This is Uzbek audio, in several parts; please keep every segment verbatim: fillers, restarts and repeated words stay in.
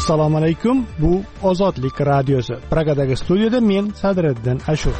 Assalomu alaykum. Bu Ozodlik radiosi. Pragadagi studiyada men Sadriddin Ashur.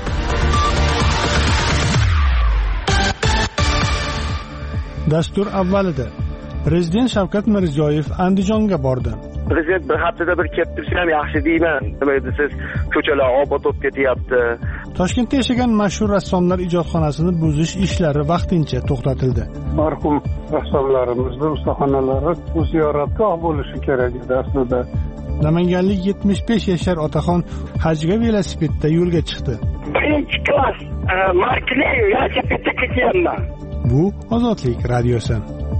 Dastur avvalida Prezident Shavkat Mirziyoyev Andijonga bordi. Prezident bir haftada bir kelib tursa ham yaxshi deyman. Nima deysiz? Ko'chalar obod bo'lib ketyapti. Toshkentda yashagan mashhur rassomlar ijodxonasini buzish ishlari vaqtincha to'xtatildi. Marhum rassomlarimizning ustaxonalari bu ziyoratgoh bo'lishi kerak edi aslida. Namanganlik yetmish besh yashar otaxon hajga velosipedda yo'lga chiqdi. Birinchi klass markali velosipedda ketyapman. Bu Ozodlik radiosi.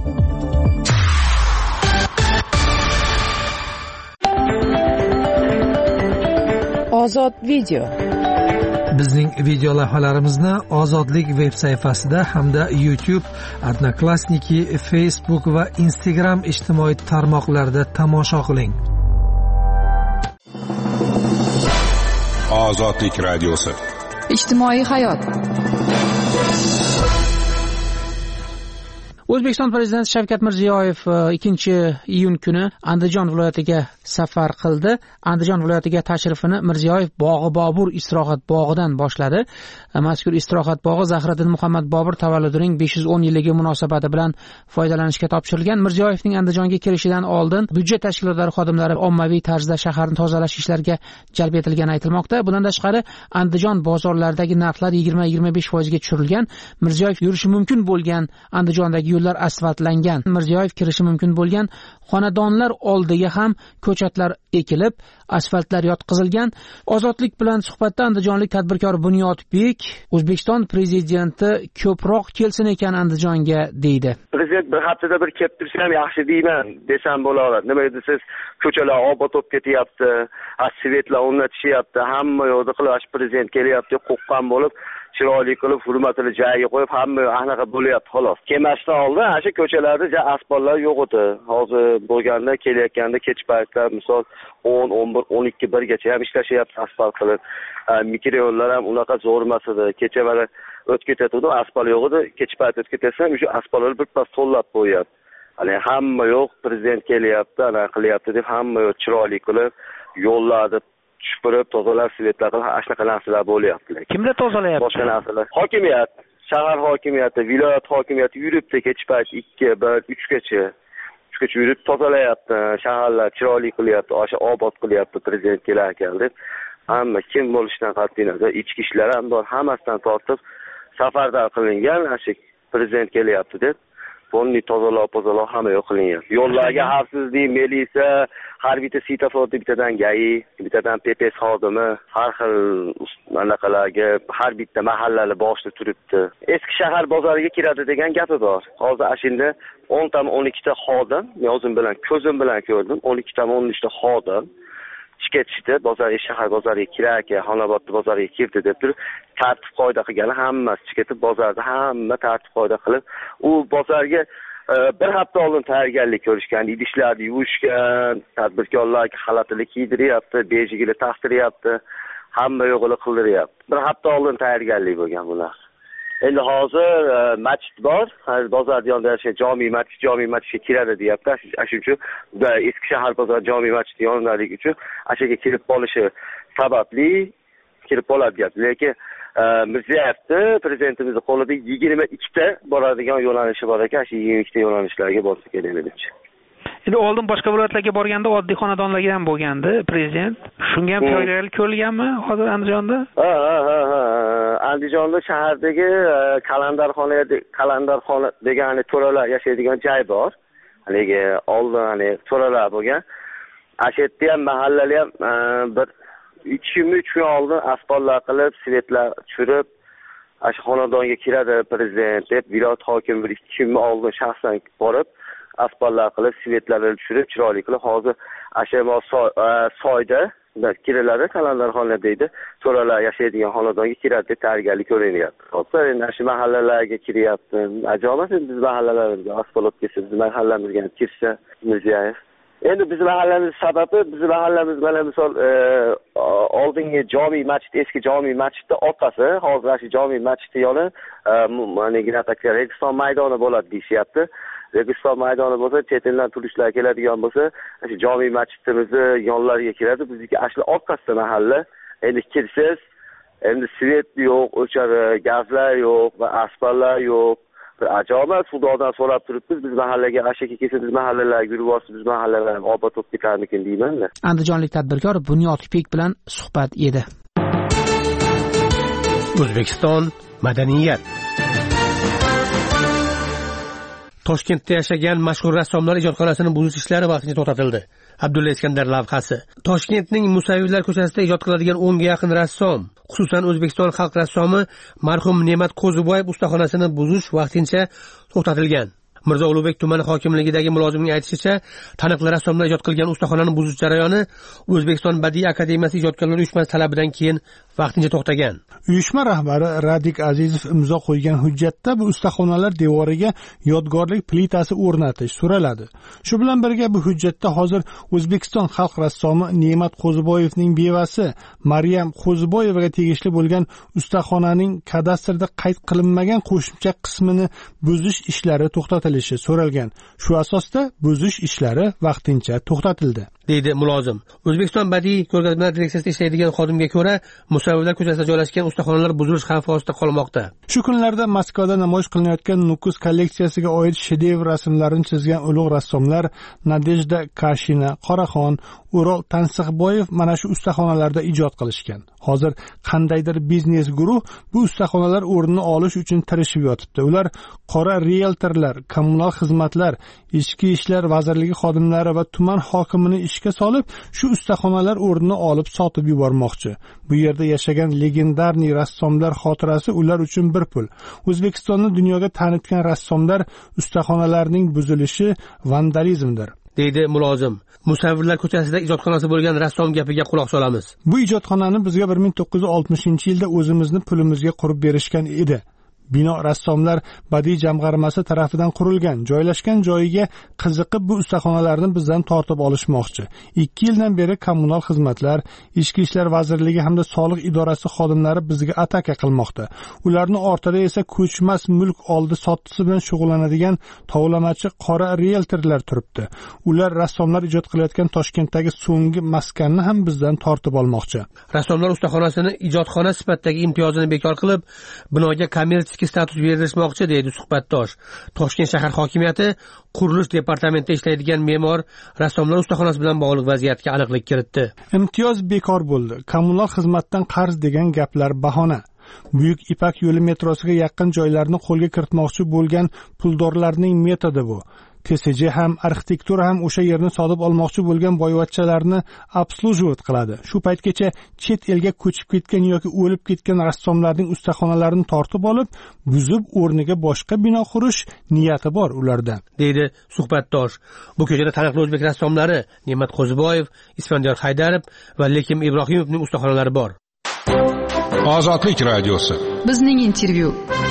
Ozod video. Bizning video lavhalarimizni Ozodlik veb sayfasida hamda YouTube, Odnoklassniki, Facebook va Instagram ijtimoiy tarmoqlarida tomosha qiling. Ozodlik radiosi. Ijtimoiy hayot. O'zbekiston Prezidenti Shavkat Mirziyoyev ikkinchi iyun kuni Andijon viloyatiga safar qildi. Andijon viloyatiga tashrifini Mirziyoyev Bog'i Bobur istirohat bog'idan boshladi. Mazkur istirohat bog'i Zahiriddin Muhammad Bobur tavalludining besh yuz o'n yilligi munosabati bilan foydalanishga topshirilgan. Mirziyoyevning Andijonga kelishidan oldin byudjet tashkilotlari xodimlari ommaviy tarzda shaharni tozalash ishlariga jalb etilgani aytilmoqda. Bundan tashqari Andijon bozorlaridagi narxlar yigirma yigirma besh foizga tushirilgan. Mirziyoyev yurishi mumkin bo'lgan Andijondagi yo'llar asfaltlangan. Mirziyoyev kirishi mumkin bo'lgan xonadonlar oldiga ham ko'chatlar ekilib, asfaltlar yotqizilgan. Ozodlik bilan suhbatda andijonlik tadbirkor Bunyodbek O'zbekiston prezidenti ko'proq kelsin ekan Andijonga deydi. Prezident bir haftada bir kelib tursa ham yaxshi deyman desam bo'laveradi. Nima deysiz? Ko'chalar obod bo'lib ketyapti, svetlar o'rnatishyapti, hamma yo'lda qilash prezident kelyapti, qo'qqan bo'lib chiroyli qilib hurmatini joyiga qo'yib hamma anaqa bo'lyapti xolos. Kelmasdan oldin ana shu ko'chalarda ja asfaltlar yo'q edi. Hozir bo'lganda kelayotganda kech paytlar misol o'n, o'n bir, o'n ikki, birgacha ham ishlashyapti asfalt qilib. Mikroyo'llar ham unaqa zo'r emas edi. Kecha mana o'tib ketadi, asfalt yo'q edi. Kech payt o'tib ketsam, o'sha asfaltlarni birpas to'lab qo'yapti. Hani hamma yo'q, prezident kelyapti, ana qilyapti deb hamma yo'q chiroyli qilib yo'llarni supurib, tozalab, svetlar qilib, shunaqa narsalar bo'lyapti. Kimlar tozalayapti? Boshqa narsalar. Hokimiyat, shahar hokimiyati, viloyat hokimiyati yuribdi kech payt ikki, bir, uch gacha. uch gacha yurib tozalayapti, shaharlar chiroyli qilyapti, o'sha obod qilyapti prezident kelar ekan deb. Hamma kim bo'lishidan qat'iy nazar, ichki ishlar ham bor, hammasidan tortib safardan qilingan, o'sha prezident kelyapti deb. Bunni tozalab, tozalab hamma yo'q qilingan. Yo'llarga xavfsizlik, militsiya, har bitta svetoforda bittadan gayi, bittadan P P S xodimi, har xil anaqalarga har bitta mahallali boshida turibdi. Eski shahar bozoriga kiradi degan gapi bor. Hozir ashunda o'n ta o'n ikki ta xodim, men o'zim bilan ko'zim bilan ko'rdim, o'n ikki ta o'n uch ta xodim chiqishdi, bozorga shahar bozoriga kirar ekan, Xonobodda bozoriga kirdi deb turib, tartib qoida qilgan, hammasi chiqib bozorda hamma tartib qoida qilib, u bozorga bir hafta oldin tayyorgarlik ko'rishgan, idishlarni yuvishgan, tadbirkorlarga xalatini kiydiryapti, bejigini taqtiryapti, hamma yo'g'ini qildiryapti. Bir hafta oldin tayyorgarlik bo'lgan bular. Endi hozir masjid bor, bozor yonida yashagan jami masjid, jami masjidga kiradi deyapti. Shuning uchun eski shahar bozor jami masjid yonidaligi uchun ashaga kirib qolishi sababli kirib qoladi deyapti. Lekin Mirziyoyevni prezidentimizning qo'lida yigirma ikki ta boradigan yo'nalishi bor ekan, shu yigirma ikki ta yo'nalishlarga borsa kerak menimcha. Endi oldin boshqa viloyatlarga borganda oddiy xonadonlarga ham bo'lgandi prezident. Shunga ham tayyorgarlik ko'rilganmi hozir Andijonda? Ha, ha, ha, ha. Andijonda shahardagi kalandarxona, kalandarxona degan to'ralar yashaydigan joy bor. Haligi oldin hani to'ralar bo'lgan. Ashetda ham mahallalar ham bir ikki uch kun oldin asfaltlar qilib, svetlar tushirib, ash xonadonga kiradi prezident deb viloyat hokimi bir ikki kun oldin shaxsan borib asfaltlar qilib, svetlarni tushirib, chiroyli qilib, hozir ashema soyda kiriladi, kalandarxona deydi. To'ralar yashaydigan xonadonga kiradi deb tayyorgarlik ko'rinyapti. Hozir endi shu mahallalarga kiryapti. Ajoyib, biz mahallalarimizga asfalt kelsa, biz mahallamizga kirsa Mirziyoyev. Endi biz mahallamiz sababi, biz mahallamiz mana misol oldingi jami masjid, eski jami masjidning orqasi, hozir shu jami masjidning yoni mana Registon maydoni bo'ladi deyishyapti. Registon maydoni bo'lsa, chet eldan turistlar keladigan bo'lsa, shu jome masjidimizni yonlariga kiradi. Bizniki asli orqasida mahalla. Endi kirsangiz, endi svet yo'q, o'chari gazlar yo'q va asfaltlar yo'q. Bir ajoyib Xudodan so'rab turibmiz. Biz mahallaga ashaka kelsa, biz mahallalarga yurib olsa, biz mahallalar obod bo'lib ketarmikin deyman-da. Andijonlik tadbirkor Bunyod Kipek bilan suhbat edi. O'zbekiston madaniyat. Toshkentda yashagan mashhur rassomlar ijodxonasini buzish ishlari vaqtincha to'xtatildi. Abdulla Iskandar lavhasi. Toshkentning Musavvirlar ko'chasida ijod qiladigan o'nga yaqin rassom, xususan O'zbekiston xalq rassomi marhum Ne'mat Qo'ziboyev ustaxonasini buzish vaqtincha to'xtatilgan. Mirzo Ulug'bek tumani hokimligidagi mulozimning aytishicha, taniqli rassomlar ijod qilgan ustaxonani buzish jarayoni O'zbekiston Badiiy akademiyasi ijodkorlar uyushmasi talabidan keyin vaqtincha to'xtagan. Uyushma rahbari Radik Azizov imzo qo'ygan hujjatda bu ustaxonalar devoriga yodgorlik plitasi o'rnatish so'raladi. Shu bilan birga bu hujjatda hozir O'zbekiston xalq rassomi Ne'mat Qo'ziboyevning bevasi Maryam Qo'ziboyevaga tegishli bo'lgan ustaxonaning kadastrda qayd qilinmagan qo'shimcha qismini buzish ishlari to'xtatilishi so'ralgan. Shu asosda buzish ishlari vaqtincha to'xtatildi, deydi mulozim. O'zbekiston Badiiy ko'rgazmalar direksiyasida ishlaydigan xodimga ko'ra, Musavvirlar ko'chasida joylashgan ustaxonalar buzilish xavfi ostida qolmoqda. Shu kunlarda Moskvada namoyish qilinayotgan Nukus kolleksiyasiga oid shedevr rasmlarini chizgan ulug' rassomlar Nadejda Kashina, Qoraxon, O'rol Tansiqboyev mana shu ustaxonalarda ijod qilishgan. Hozir qandaydir biznes guruh bu ustaxonalar o'rnini olish uchun tirishib yotibdi. Ular qora realtorlar, kommunal xizmatlar, ichki ishlar vazirligi xodimlari va tuman hokimini ishga solib, shu ustaxonalar o'rnini olib sotib yubormoqchi. Bu yerda yashagan legendarniy rassomlar xotirasi ular uchun bir pul. O'zbekistonni dunyoga tanitgan rassomlar ustaxonalarning buzilishi vandalizmdir, deydi mulozim. Musavvirlar ko'chasida ijodxonasi bo'lgan rassom gapiga quloq solamiz. Bu ijodxonani bizga bir ming to'qqiz yuz oltmishinchi yilda o'zimizni pulimizga qurib berishgan edi. Bino rassomlar badiiy jamg'armasi tarafidan qurilgan. Joylashgan joyiga qiziqib bu ustaxonalarni bizdan tortib olishmoqchi. ikki yildan beri kommunal xizmatlar, ichki ishlar vazirligi hamda soliq idorasi xodimlari bizga ataka qilmoqda. Ularning ortida esa ko'chmas mulk oldi sotisi bilan shug'ullanadigan tovlamachi qora realtorlar turibdi. Ular rassomlar ijod qilayotgan Toshkentdagi so'nggi maskanni ham bizdan tortib olmoqchi. Rassomlar ustaxonasini ijodxona sifatidagi imtiyozini bekor qilib, binoga kommersiya status berilmoqchi, deydi suhbatdosh. Toshkent shahar hokimiyati qurilish departamentida ishlaydigan me'mor rassomlar ustaxonasi bilan bog'liq vaziyatga aniqlik kiritdi. Imtiyoz bekor bo'ldi. Kommunal xizmatdan qarz degan gaplar bahona. Buyuk Ipak yo'li metrosiga yaqin joylarni qo'lga kiritmoqchi bo'lgan puldorlarning metodi bu. T S J ham, arxitektura ham o'sha yerni sotib olmoqchi bo'lgan boyvachchalarni obslujivat qiladi. Shu paytgacha chet elga ko'chib ketgan yoki o'lib ketgan rassomlarning ustaxonalarini tortib olib, buzib o'rniga boshqa bino qurish niyati bor ularda, deydi suhbatdosh. Bu ko'chada taniqli o'zbek rassomlari Ne'mat Qo'ziboyev, Isfandiyor Haydarov va Lekim Ibrohimovning ustaxonalari bor. Ozodlik radiosi. Bizning intervyu.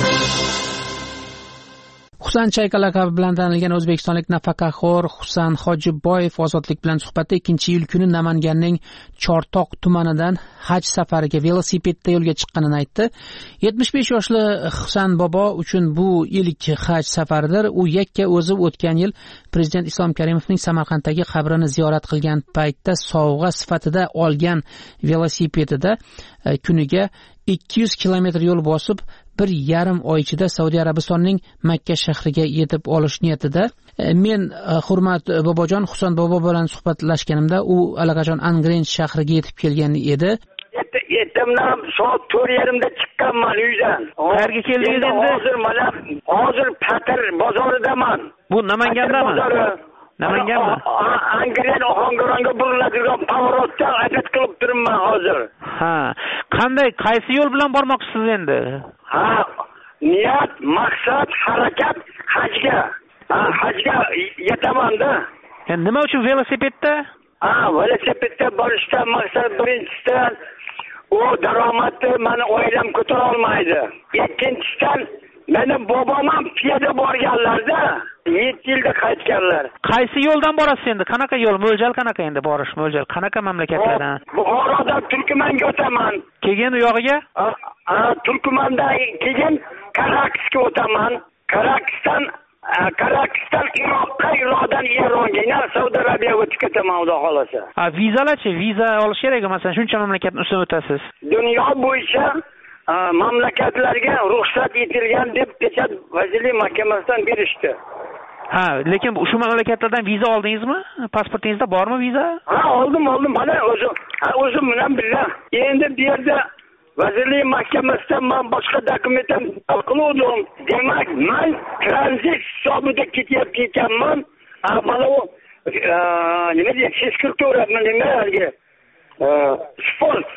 Husan Chayka laqabi bilan tanilgan o'zbekistonlik nafaqaxo'r Husan Hojiboyev Ozodlik bilan suhbatda ikkinchi iyul kuni Namanganning Chortoq tumanidan haj safariga velosipedda yo'lga chiqqanini aytdi. yetmish besh yoshli Husan bobo uchun bu ilk haj safaridir. U yakka o'zi o'tgan yil Prezident Islom Karimovning Samarqanddagi qabrini ziyorat qilgan paytda sovg'a sifatida olgan velosipedida kuniga ikki yuz kilometr yo'l bosib, bir yarim oy ichida Saudiya Arabistonining Makka shahriga yetib olish niyatida. Men hurmat bobojon Husan bobo bilan suhbatlashganimda u allaqachon Angren shahriga yetib kelgan edi. Yetimdan soat to'rt yarimda chiqqanman uydan. Qayerga keldingiz endi? Hozir mana hozir Patir bozoridaman. Bu Namangandami? Namanganmi? Angren Ohangaronga buriladigan pavorotda harakat qilib turibman hozir. Ha, qanday, qaysi yo'l bilan bormoqchisiz endi? Ha, niyat, maqsad, harakat hajga. Ha, hajga yetaman-da. Endi nima uchun velosipedda? Ha, velosipedda borishdan maqsad birinchisidan u daromadni meni oilam ko'tara olmaydi. Ikkinchidan meni bobom ham piyoda borganlarda yetti yilda qaytganlar. Qaysi yo'ldan borasiz endi? Qanaqa yo'l? Mo'ljal qanaqa endi borish? Mo'ljal qanaqa mamlakatlardan? Buxorodan Turkmanga o'taman. Keyin u yog'iga? Ha, Turkmandan keyin Karaksga o'taman. Karaksdan Qozog'iston Iroqqa, Iroqdan Eronga, yana Saudiya Arabiyaga o'tib ketaman xudo xolasa. Ha, vizalarchi, viza olish kerakmi? Masalan, shuncha mamlakatni ustidan o'tasiz. Dunyo bo'yicha mamlakatlarga ruxsat etilgan deb kecha Vazirlik Mahkamasidan berishdi. Ha, lekin shu mamlakatlardan viza oldingizmi? Pasportingizda bormi viza? Ha, oldim, oldim. Mana o'zim, o'zim bilan birga. Endi bu yerda Vazirlik Mahkamasidan men boshqa dokumentlar qildim. Demak, men tranzit hisobida ketyapti ekanman. Mana u nima deydi, sektorlarni nima haligi sport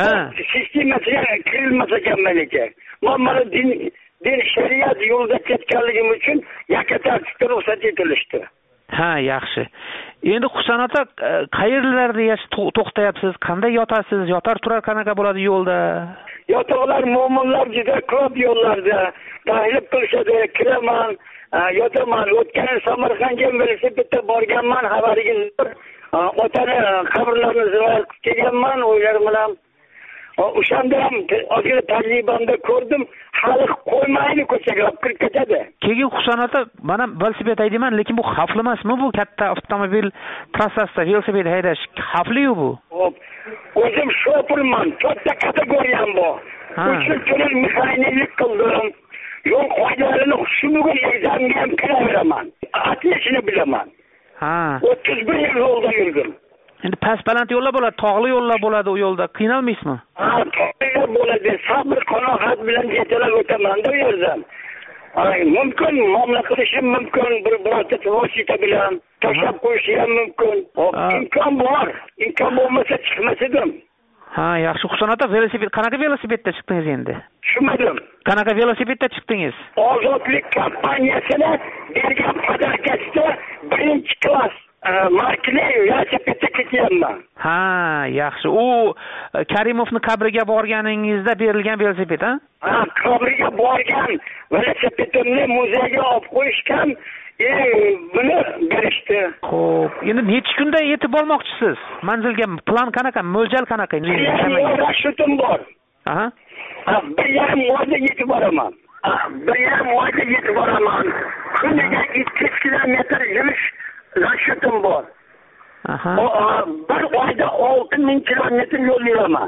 sistemasiga kirilmas ekanman ekan. Men mana din din shariat yo'lida ketganligim uchun yakka tartibda ruxsat etilishdi. Ha, yaxshi. Endi Husan ota, qayerlarda to'xtayapsiz? Qanday yotasiz? Yotar turar qanaqa bo'ladi yo'lda? Yotoqlar mo'minlar juda ko'p yo'llarda. Tahlil qilishadi, kiraman, yotaman. O'tgan Samarqandga velosipedda borganman, xabaringiz bor. Otani qabrlarini ziyorat qilib kelganman, o'ylarim bilan. O'shanda ham ozgina tajribamda ko'rdim, hali qo'ymaydi ko'chaga olib kirib ketadi. Keyin Husan ota, mana velosiped haydaman, lekin bu xavfli emasmi? Bu katta avtomobil trassasida velosiped haydash xavfli-ku bu. Hop. O'zim shofirman, katta kategoriyam bor. uch yil mexaniklik qildim. Yo'l qoidalarini shu bugun egzamga ham kiraveraman. Atlishini bilaman. Ha. o'ttiz bir yil yo'lda yurdim. Endi past baland yo'llar bo'ladi, tog'li yo'llar bo'ladi u yo'lda. Qiynalmaysizmi? Ha, tog'li bo'ladi. Sabr, qanoat bilan yetalab o'taman-da u yerdan. Ay, mumkin, muomala qilishim mumkin, bir birorta vosita bilan tashlab qo'yishim ham mumkin. Imkon bor. Imkon bo'lmasa chiqmas edim. Ha, yaxshi. Husan ota, velosiped, qanaqa velosipedda chiqdingiz endi? Tushunmadim. Qanaqa velosipedda chiqdingiz? Ozodlik kompaniyasini bergan podarkasida birinchi klass markali velosipedda ketyapman. Ha, yaxshi. U Karimovni qabriga borganingizda berilgan velosiped, ha? Ha, qabriga borgan velosipedimni muzeyga olib qo'yishgan, e, buni berishdi. Xo'p, endi necha kunda yetib olmoqchisiz? Manzilga plan qanaqa, mo'ljal qanaqa? Rashutim bor. Aha. Bir yarim oyda yetib boraman. Bir yarim oyda yetib boraman. Kuniga ikki kilometr yurish rashutim bor. Aha. Bir oyda olti ming kilometr yo'l yuraman.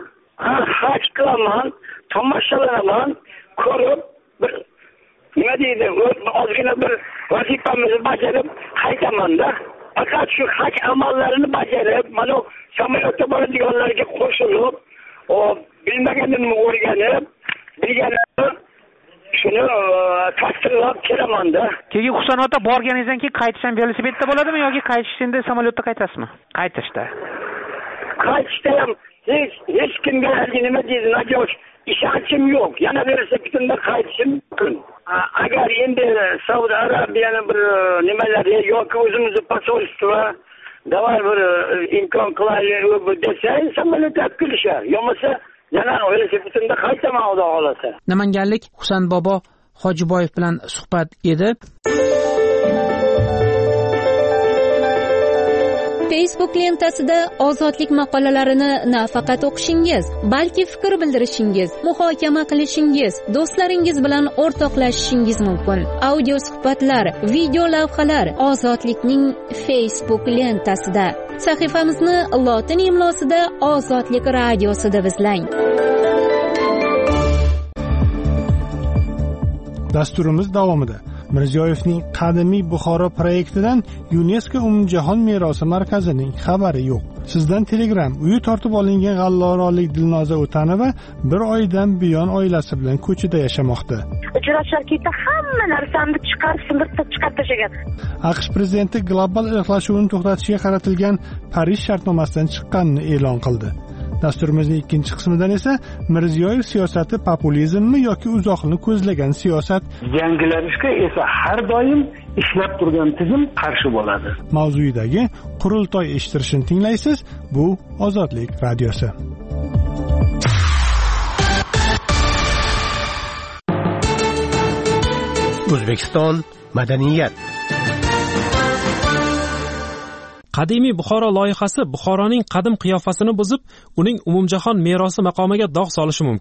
Haj qilaman, tomoshalaman, ko'rib, bir nima deydi, ozgina bir vazifamizni bajarib haydaman-da. Faqat shu haj amallarini bajarib, mana samolyotda boradiganlarga qo'shilib, o bilmaganimni o'rganib, bilganimni shuni tasdiqlab kelaman-da. Keyin Husan ota borganingizdan keyin qaytish ham velosipedda bo'ladimi yoki qaytish endi samolyotda qaytasizmi? Qaytishda. Qaytishda ham hech hech kimga nima deydi, najosh ishonchim yo'q. Yana velosipedimda qaytishim mumkin. Agar endi Saudiya Arabiyani bir nimalari yoki o'zimizni posolstvo davay bir imkon qilaylik desa, samolyotda kelishar. Yo'masa yana velosipedimda qaytaman xudo xolasa. Namanganlik Husan bobo Hojiboyev bilan suhbat edi. Facebook lentasida ozodlik maqolalarini nafaqat o'qishingiz, balki fikr bildirishingiz, muhokama qilishingiz, do'stlaringiz bilan o'rtoqlashishingiz mumkin. Audio suhbatlar, video lavhalar Ozodlikning Facebook lentasida. Sahifamizni lotin imlosida Ozodlik radiosida izlang. Dasturimiz davomida Mirziyoyevning qadimiy Buxoro proyektidan UNESCO umumjahon merosi markazining xabari yo'q. Sizdan Telegram uyi tortib olingan g'allorolik Dilnoza O'tanova bir oydan buyon oilasi bilan ko'chada yashamoqda. Uchrashar ketdi, hamma narsamni chiqarib, sindirib chiqarib tashlagan. AQSh prezidenti global irqlashuvni to'xtatishga qaratilgan Parij shartnomasidan chiqqanini e'lon qildi. Dasturimizning ikkinchi qismidan esa Mirziyoyev siyosati populizmmi yoki uzoqni ko'zlagan siyosat? Yangilanishga esa har doim ishlab turgan tizim qarshi bo'ladi. Mavzuidagi qurultoy eshittirishini tinglaysiz. Bu Ozodlik radiosi. O'zbekiston madaniyat. Qadimiy Buxoro loyihasi Buxoroning qadim qiyofasini buzib, uning umumjahon merosi maqomiga dog' solishi mumkin.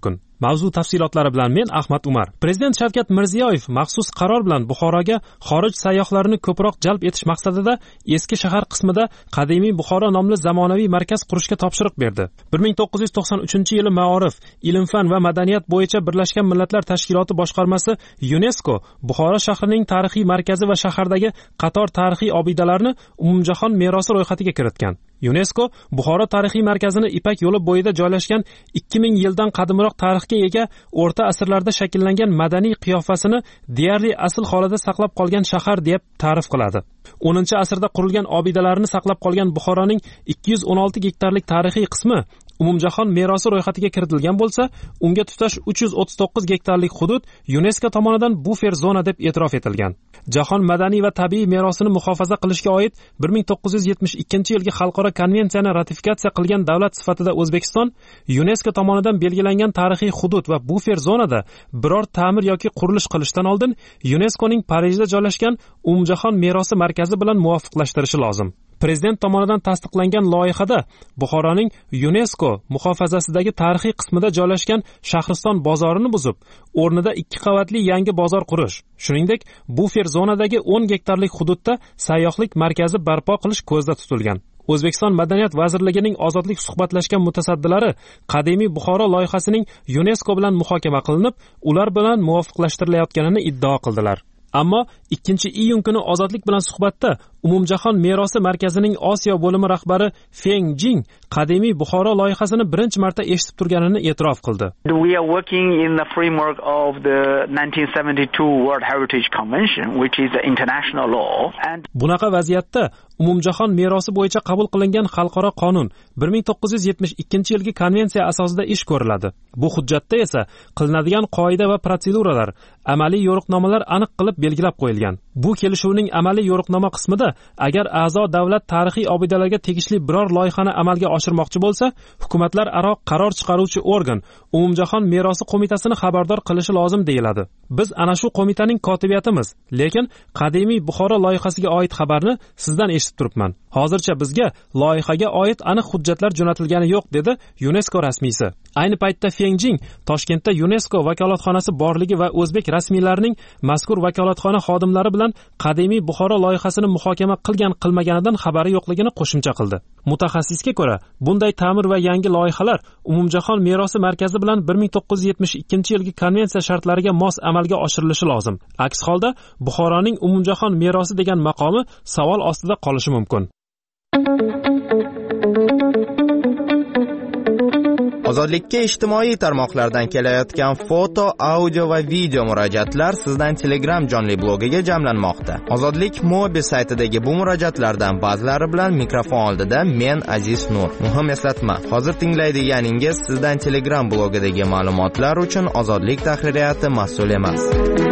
Mavzu tafsilotlari bilan men Ahmad Umar. Prezident Shavkat Mirziyoyev maxsus qaror bilan Buxoroga xorij sayyohlarini ko'proq jalb etish maqsadida eski shahar qismida qadimiy Buxoro nomli zamonaviy markaz qurishga topshiriq berdi. bir ming to'qqiz yuz to'qson uchinchi yili Ma'orif, ilm-fan va madaniyat bo'yicha Birlashgan Millatlar Tashkiloti boshqarmasi UNESCO Buxoro shahrining tarixiy markazi va shahardagi qator tarixiy obidalarni umumjahon merosi ro'yxatiga kiritgan. UNESCO Buxoro tarixiy markazini Ipak yo'li bo'yida joylashgan ikki ming yildan qadimroq tarixga ega o'rta asrlarda shakllangan madaniy qiyofasini deyarli asl holida saqlab qolgan shahar deb ta'rif qiladi. o'ninchi asrda qurilgan obidalarni saqlab qolgan Buxoroning ikki yuz o'n olti gektarlik tarixiy qismi umumjahon merosi ro'yxatiga kiritilgan bo'lsa, unga tutash uch yuz o'ttiz to'qqiz gektarlik hudud UNESCO tomonidan bufer zona deb e'tirof etilgan. Jahon madaniy va tabiiy merosini muhofaza qilishga oid bir ming to'qqiz yuz yetmish ikkinchi yilgi xalqaro konvensiyani ratifikatsiya qilgan davlat sifatida O'zbekiston UNESCO tomonidan belgilangan tarixiy hudud va bufer zonada biror ta'mir yoki qurilish qilishdan oldin UNESCOning Parijda joylashgan umumjahon merosi markazi bilan muvofiqlashtirishi lozim. Prezident tomonidan tasdiqlangan loyihada Buxoroning UNESCO muhofazasidagi tarixiy qismida joylashgan Shahriston bozorini buzib, o'rnida ikki qavatli yangi bozor qurish, shuningdek, bufer zonadagi o'n gektarlik hududda sayyohlik markazi barpo qilish ko'zda tutilgan. O'zbekiston Madaniyat vazirligining ozodlik suhbatlashgan mutasaddilari qadimiy Buxoro loyihasining UNESCO bilan muhokama qilinib, ular bilan muvofiqlashtirilayotganini iddao qildilar. Ammo ikkinchi iyun kuni Ozodlik bilan suhbatda umumjahon merosi markazining Osiyo bo'limi rahbari Feng Jing qadimiy Buxoro loyihasini birinchi marta eshitib turganini e'tirof qildi. We are working in the framework of the nineteen seventy-two World Heritage Convention, which is the international law. And bunaqa vaziyatda umumjahon merosi bo'yicha qabul qilingan xalqaro qonun bir ming to'qqiz yuz yetmish ikkinchi yilgi konvensiya asosida ish ko'riladi. Bu hujjatda esa qilinadigan qoida va protseduralar, amaliy yo'riqnomalar aniq qilib belgilab qo'yilgan. Bu kelishuvning amaliy yo'riqnoma qismida agar a'zo davlat tarixiy obidalarga tegishli biror loyihani amalga oshirmoqchi bo'lsa, hukumatlar aro qaror chiqaruvchi organ umumjahon merosi qo'mitasini xabardor qilishi lozim deyiladi. Biz ana shu qo'mitaning kotibiyatimiz, lekin qadimiy Buxoro loyihasiga oid xabarni sizdan eshitib turibman. Hozircha bizga loyihaga oid aniq hujjatlar jo'natilgani yo'q, dedi UNESCO rasmiysi. Ayni paytda Feng Jing Toshkentda UNESCO vakolatxonasi borligi va o'zbek rasmiylarining mazkur vakolatxona xodimlari bilan qadimiy Buxoro loyihasini muhokama qilgan qilmaganidan xabari yo'qligini qo'shimcha qildi. Mutaxassisga ko'ra, bunday ta'mir va yangi loyihalar umumjahon merosi markazi bilan bir ming to'qqiz yuz yetmish ikkinchi yilgi konvensiya shartlariga mos amalga oshirilishi lozim. Aks holda Buxoroning umumjahon merosi degan maqomi savol ostida qolishi mumkin. Ozodlikka ijtimoiy tarmoqlardan kelayotgan foto, audio va video murojaatlar sizdan Telegram jonli blogiga jamlanmoqda. Ozodlik Mobi saytidagi bu murojaatlardan ba'zilari bilan mikrofon oldida men Aziz Nur. Muhim eslatma, hozir tinglaydiganingiz sizdan Telegram blogidagi ma'lumotlar uchun Ozodlik tahririyati mas'ul emas.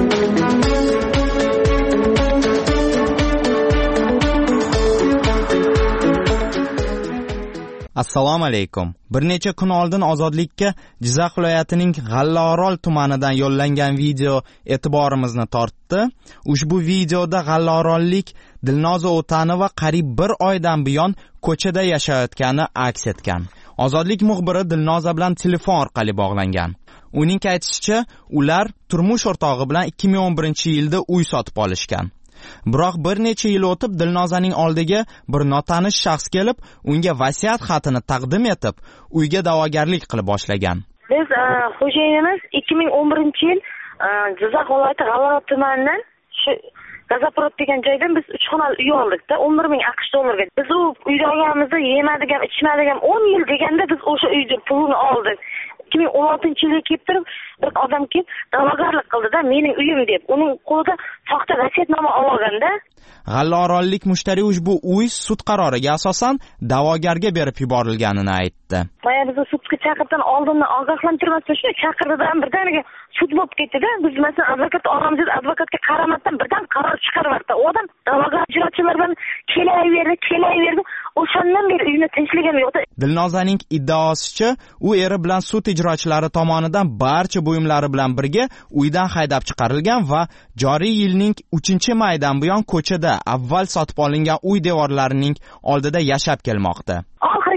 Assalomu alaykum. Bir necha kun oldin Ozodlikka Jizzax viloyatining G'allaorol tumanidan yo'llangan video e'tiborimizni tortdi. Ushbu videoda G'allaorollik Dilnoza O'tanova qariyb bir oydan buyon ko'chada yashayotgani aks etgan. Ozodlik muxbiri Dilnoza bilan telefon orqali bog'langan. Uning aytishicha, ular turmush o'rtog'i bilan ikki ming o'n birinchi yilda uy sotib olishgan. Biroq bir necha yil o'tib Dilnozaning oldiga bir notanish shaxs kelib, unga vasiyat xatini taqdim etib, uyga da'vogarlik qilib boshlagan. Biz xo'jayinimiz ikki ming o'n birinchi yil Jizzax viloyati G'allaorol tumanidan shu Gazaprod degan joydan biz uch xonali uy oldik-da, o'n bir ming aqsh dollarga. Biz u uyda olganimizda yemadigan, ichmadigan o'n yil deganda biz o'sha uyda pulini oldik. ikki ming o'n oltinchi yilga kelib turib, bir odam kelib da'vogarlik qildi-da, mening uyim deb. Uning qo'lida soxta vasiyatnoma olganda G'allaorollik mushtari ushbu uy sud qaroriga asosan da'vogarga berib yuborilganini aytdi. Mana biz sudga chaqirdan oldindan ogohlantirmasdan shuni chaqirdidan birdaniga sud bo'lib ketdi-da. Biz masalan advokat olamiz, advokatga qaramasdan birdan qaror chiqaribdi. U odam da'vogar ijrochilar bilan kelaverdi, kelaverdi. O'shandan beri uyni tinchligim yo'qdi. Dilnozaning iddaosicha, u eri bilan sud ijrochilari tomonidan barcha buyumlari bilan birga uydan haydab chiqarilgan va joriy yilning uchinchi maydan buyon ko'chada avval sotib olingan uy devorlarining oldida yashab kelmoqda. Oxiri keldi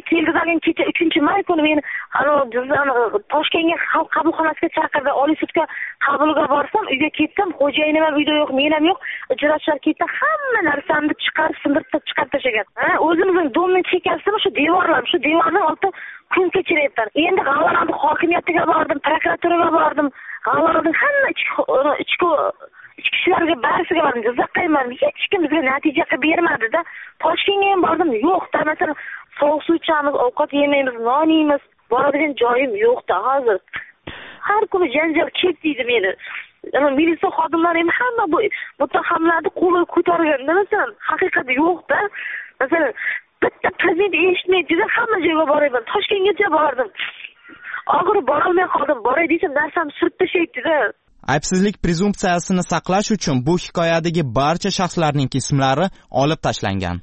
ertagin kecha uchinchi may kuni meni Toshkentga xalq qabulxonasiga chaqirdi. Oliy sudga qabulga borsam, uyga ketdim, xo'jayinim ham uyda yo'q, men ham yo'q. Ijrochilar ketdi, hamma narsamni chiqarib, sindirib chiqarib tashlagan. Ha, o'zimizning domning chekkasida shu devorlar, shu devorning oldida kun kechiryapman. Endi G'alvarandi hokimiyatiga bordim, prokuraturaga bordim. G'alvarandi hamma ichki ichki ichki ishlarga barisiga bordim. Jizzaxga ham hech kim bizga natija qilib bermadi-da. Toshkentga ham bordim, yo'q-da. Masalan, sovuq suv ichamiz, ovqat yemaymiz, non yeymiz. Boradigan joyim yo'q-da hozir. Har kuni janjal ketdi meni. Militsiya xodimlari ham hamma bu mutahamlarni qo'li ko'targanda, masalan, haqiqatda yo'q-da. Masalan, bitta prezident eshitmaydi-da, hamma joyga boraman. Toshkentgacha bordim. Og'ir borolmay qoldim. Boray desam, narsam surib tashlaydi-da. Aybsizlik prezumpsiyasini saqlash uchun bu hikoyadagi barcha shaxslarning ismlari olib tashlangan.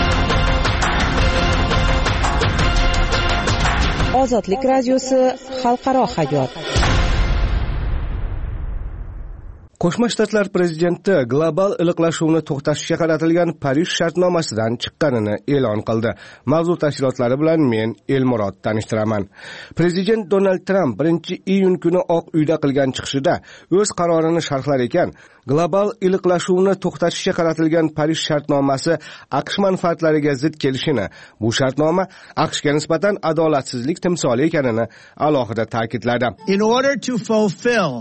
Ozodlik radiosi xalqaro hayot. Qo'shma Shtatlar prezidenti global iliqlashuvni to'xtatishga qaratilgan Parij shartnomasidan chiqqanini e'lon qildi. Mavzu tafsilotlari bilan men Elmurod tanishtiraman. Prezident Donald Tramp birinchi iyun kuni Oq uyda qilgan chiqishida o'z qarorini sharhlar ekan, global iliqlashuvni to'xtatishga qaratilgan Parij shartnomasi AQSh manfaatlariga zid kelishini, bu shartnoma AQShga nisbatan adolatsizlik timsoli ekanini alohida ta'kidladi. In order to fulfill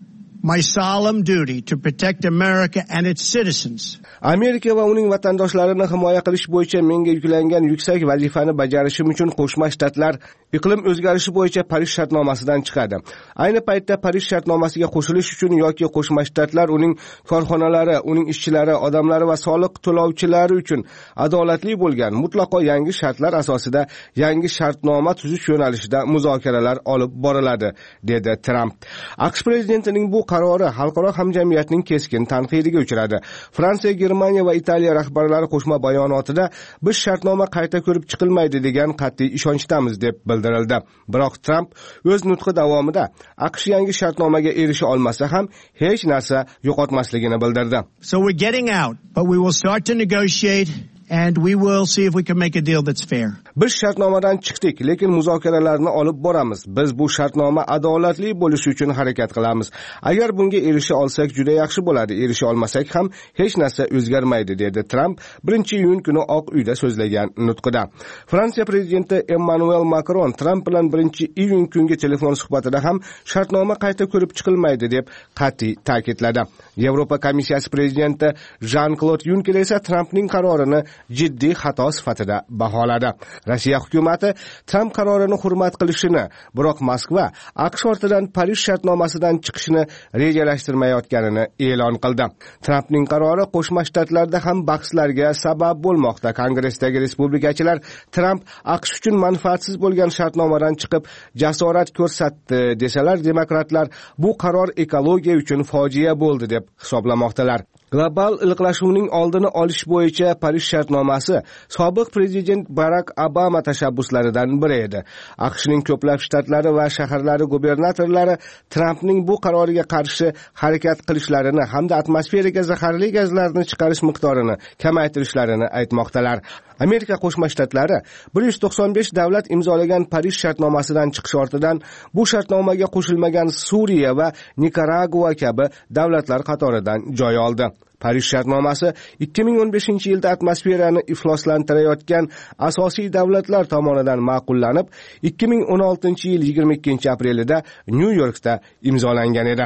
my solemn duty to protect America and its citizens. Amerika va uning vatandoshlarini himoya qilish bo'yicha menga yuklangan yuksak vazifani bajarishim uchun Qo'shma Shtatlar iqlim o'zgarishi bo'yicha Parij shartnomasidan chiqadi. Ayni paytda Parij shartnomasiga qo'shilish uchun yoki Qo'shma Shtatlar uning korxonalari, uning ishchilari, odamlari va soliq to'lovchilari uchun adolatli bo'lgan mutlaqo yangi shartlar asosida yangi shartnoma tuzish yo'nalishida muzokaralar olib boriladi, dedi Tramp. AQSh prezidentining bu qarori xalqaro hamjamiyatning keskin tanqidiga uchradi. Fransiya, Germaniya va Italiya rahbarlari qo'shma bayonotida biz shartnoma qayta ko'rib chiqilmaydi degan qat'iy ishonchdamiz deb bildirildi. Biroq Tramp o'z nutqi davomida AQSh yangi shartnomaga erisha olmasa ham hech narsa yo'qotmasligini bildirdi. So we're getting out, but we will start to negotiate and we will see if we can make a deal that's fair. Biz shartnomadan chiqdik, lekin muzokaralarni olib boramiz. Biz bu shartnoma adolatli bo'lishi uchun harakat qilamiz. Agar bunga erisha olsak juda yaxshi bo'ladi. Erisha olmasak ham hech narsa o'zgarmaydi, dedi Tramp birinchi iyun kuni Oq uyda so'zlagan nutqida. Fransiya prezidenti Emmanuel Macron Tramp bilan birinchi iyun kungi telefon suhbatida ham shartnoma qayta ko'rib chiqilmaydi deb qat'iy ta'kidladi. Yevropa komissiyasi prezidenti Jean-Claude Juncker esa Trampning qarorini jiddiy xato sifatida baholadi. Rossiya hukumati Tramp qarorini hurmat qilishini, biroq Moskva AQSh ortidan Parij shartnomasidan chiqishni rejalashtirmayotganini e'lon qildi. Trampning qarori Qo'shma Shtatlarda ham bahslarga sabab bo'lmoqda. Kongressdagi respublikachilar Tramp AQSh uchun manfaatsiz bo'lgan shartnomadan chiqib jasorat ko'rsatdi desalar, demokratlar bu qaror ekologiya uchun fojia bo'ldi deb hisoblamoqdalar. Global iliqlashuvning oldini olish bo'yicha Parij shartnomasi sobiq prezident Barack Obama tashabbuslaridan biri edi. AQShning ko'plab shtatlari va shaharlari gubernatorlari Trampning bu qaroriga qarshi harakat qilishlarini hamda atmosferaga zaharli gazlarni chiqarish miqdorini kamaytirishlarini aytmoqdalar. Amerika Qo'shma Shtatlari bir yuz to'qson besh davlat imzolagan Parij shartnomasidan chiqish ortidan bu shartnomaga qo'shilmagan Suriya va Nikaragua kabi davlatlar qatoridan joy oldi. Parij shartnomasi ikki ming o'n beshinchi yilda atmosferani ifloslantirayotgan asosiy davlatlar tomonidan ma'qullanib, ikki ming o'n oltinchi yil yigirma ikkinchi aprelida Nyu-Yorkda imzolangan edi.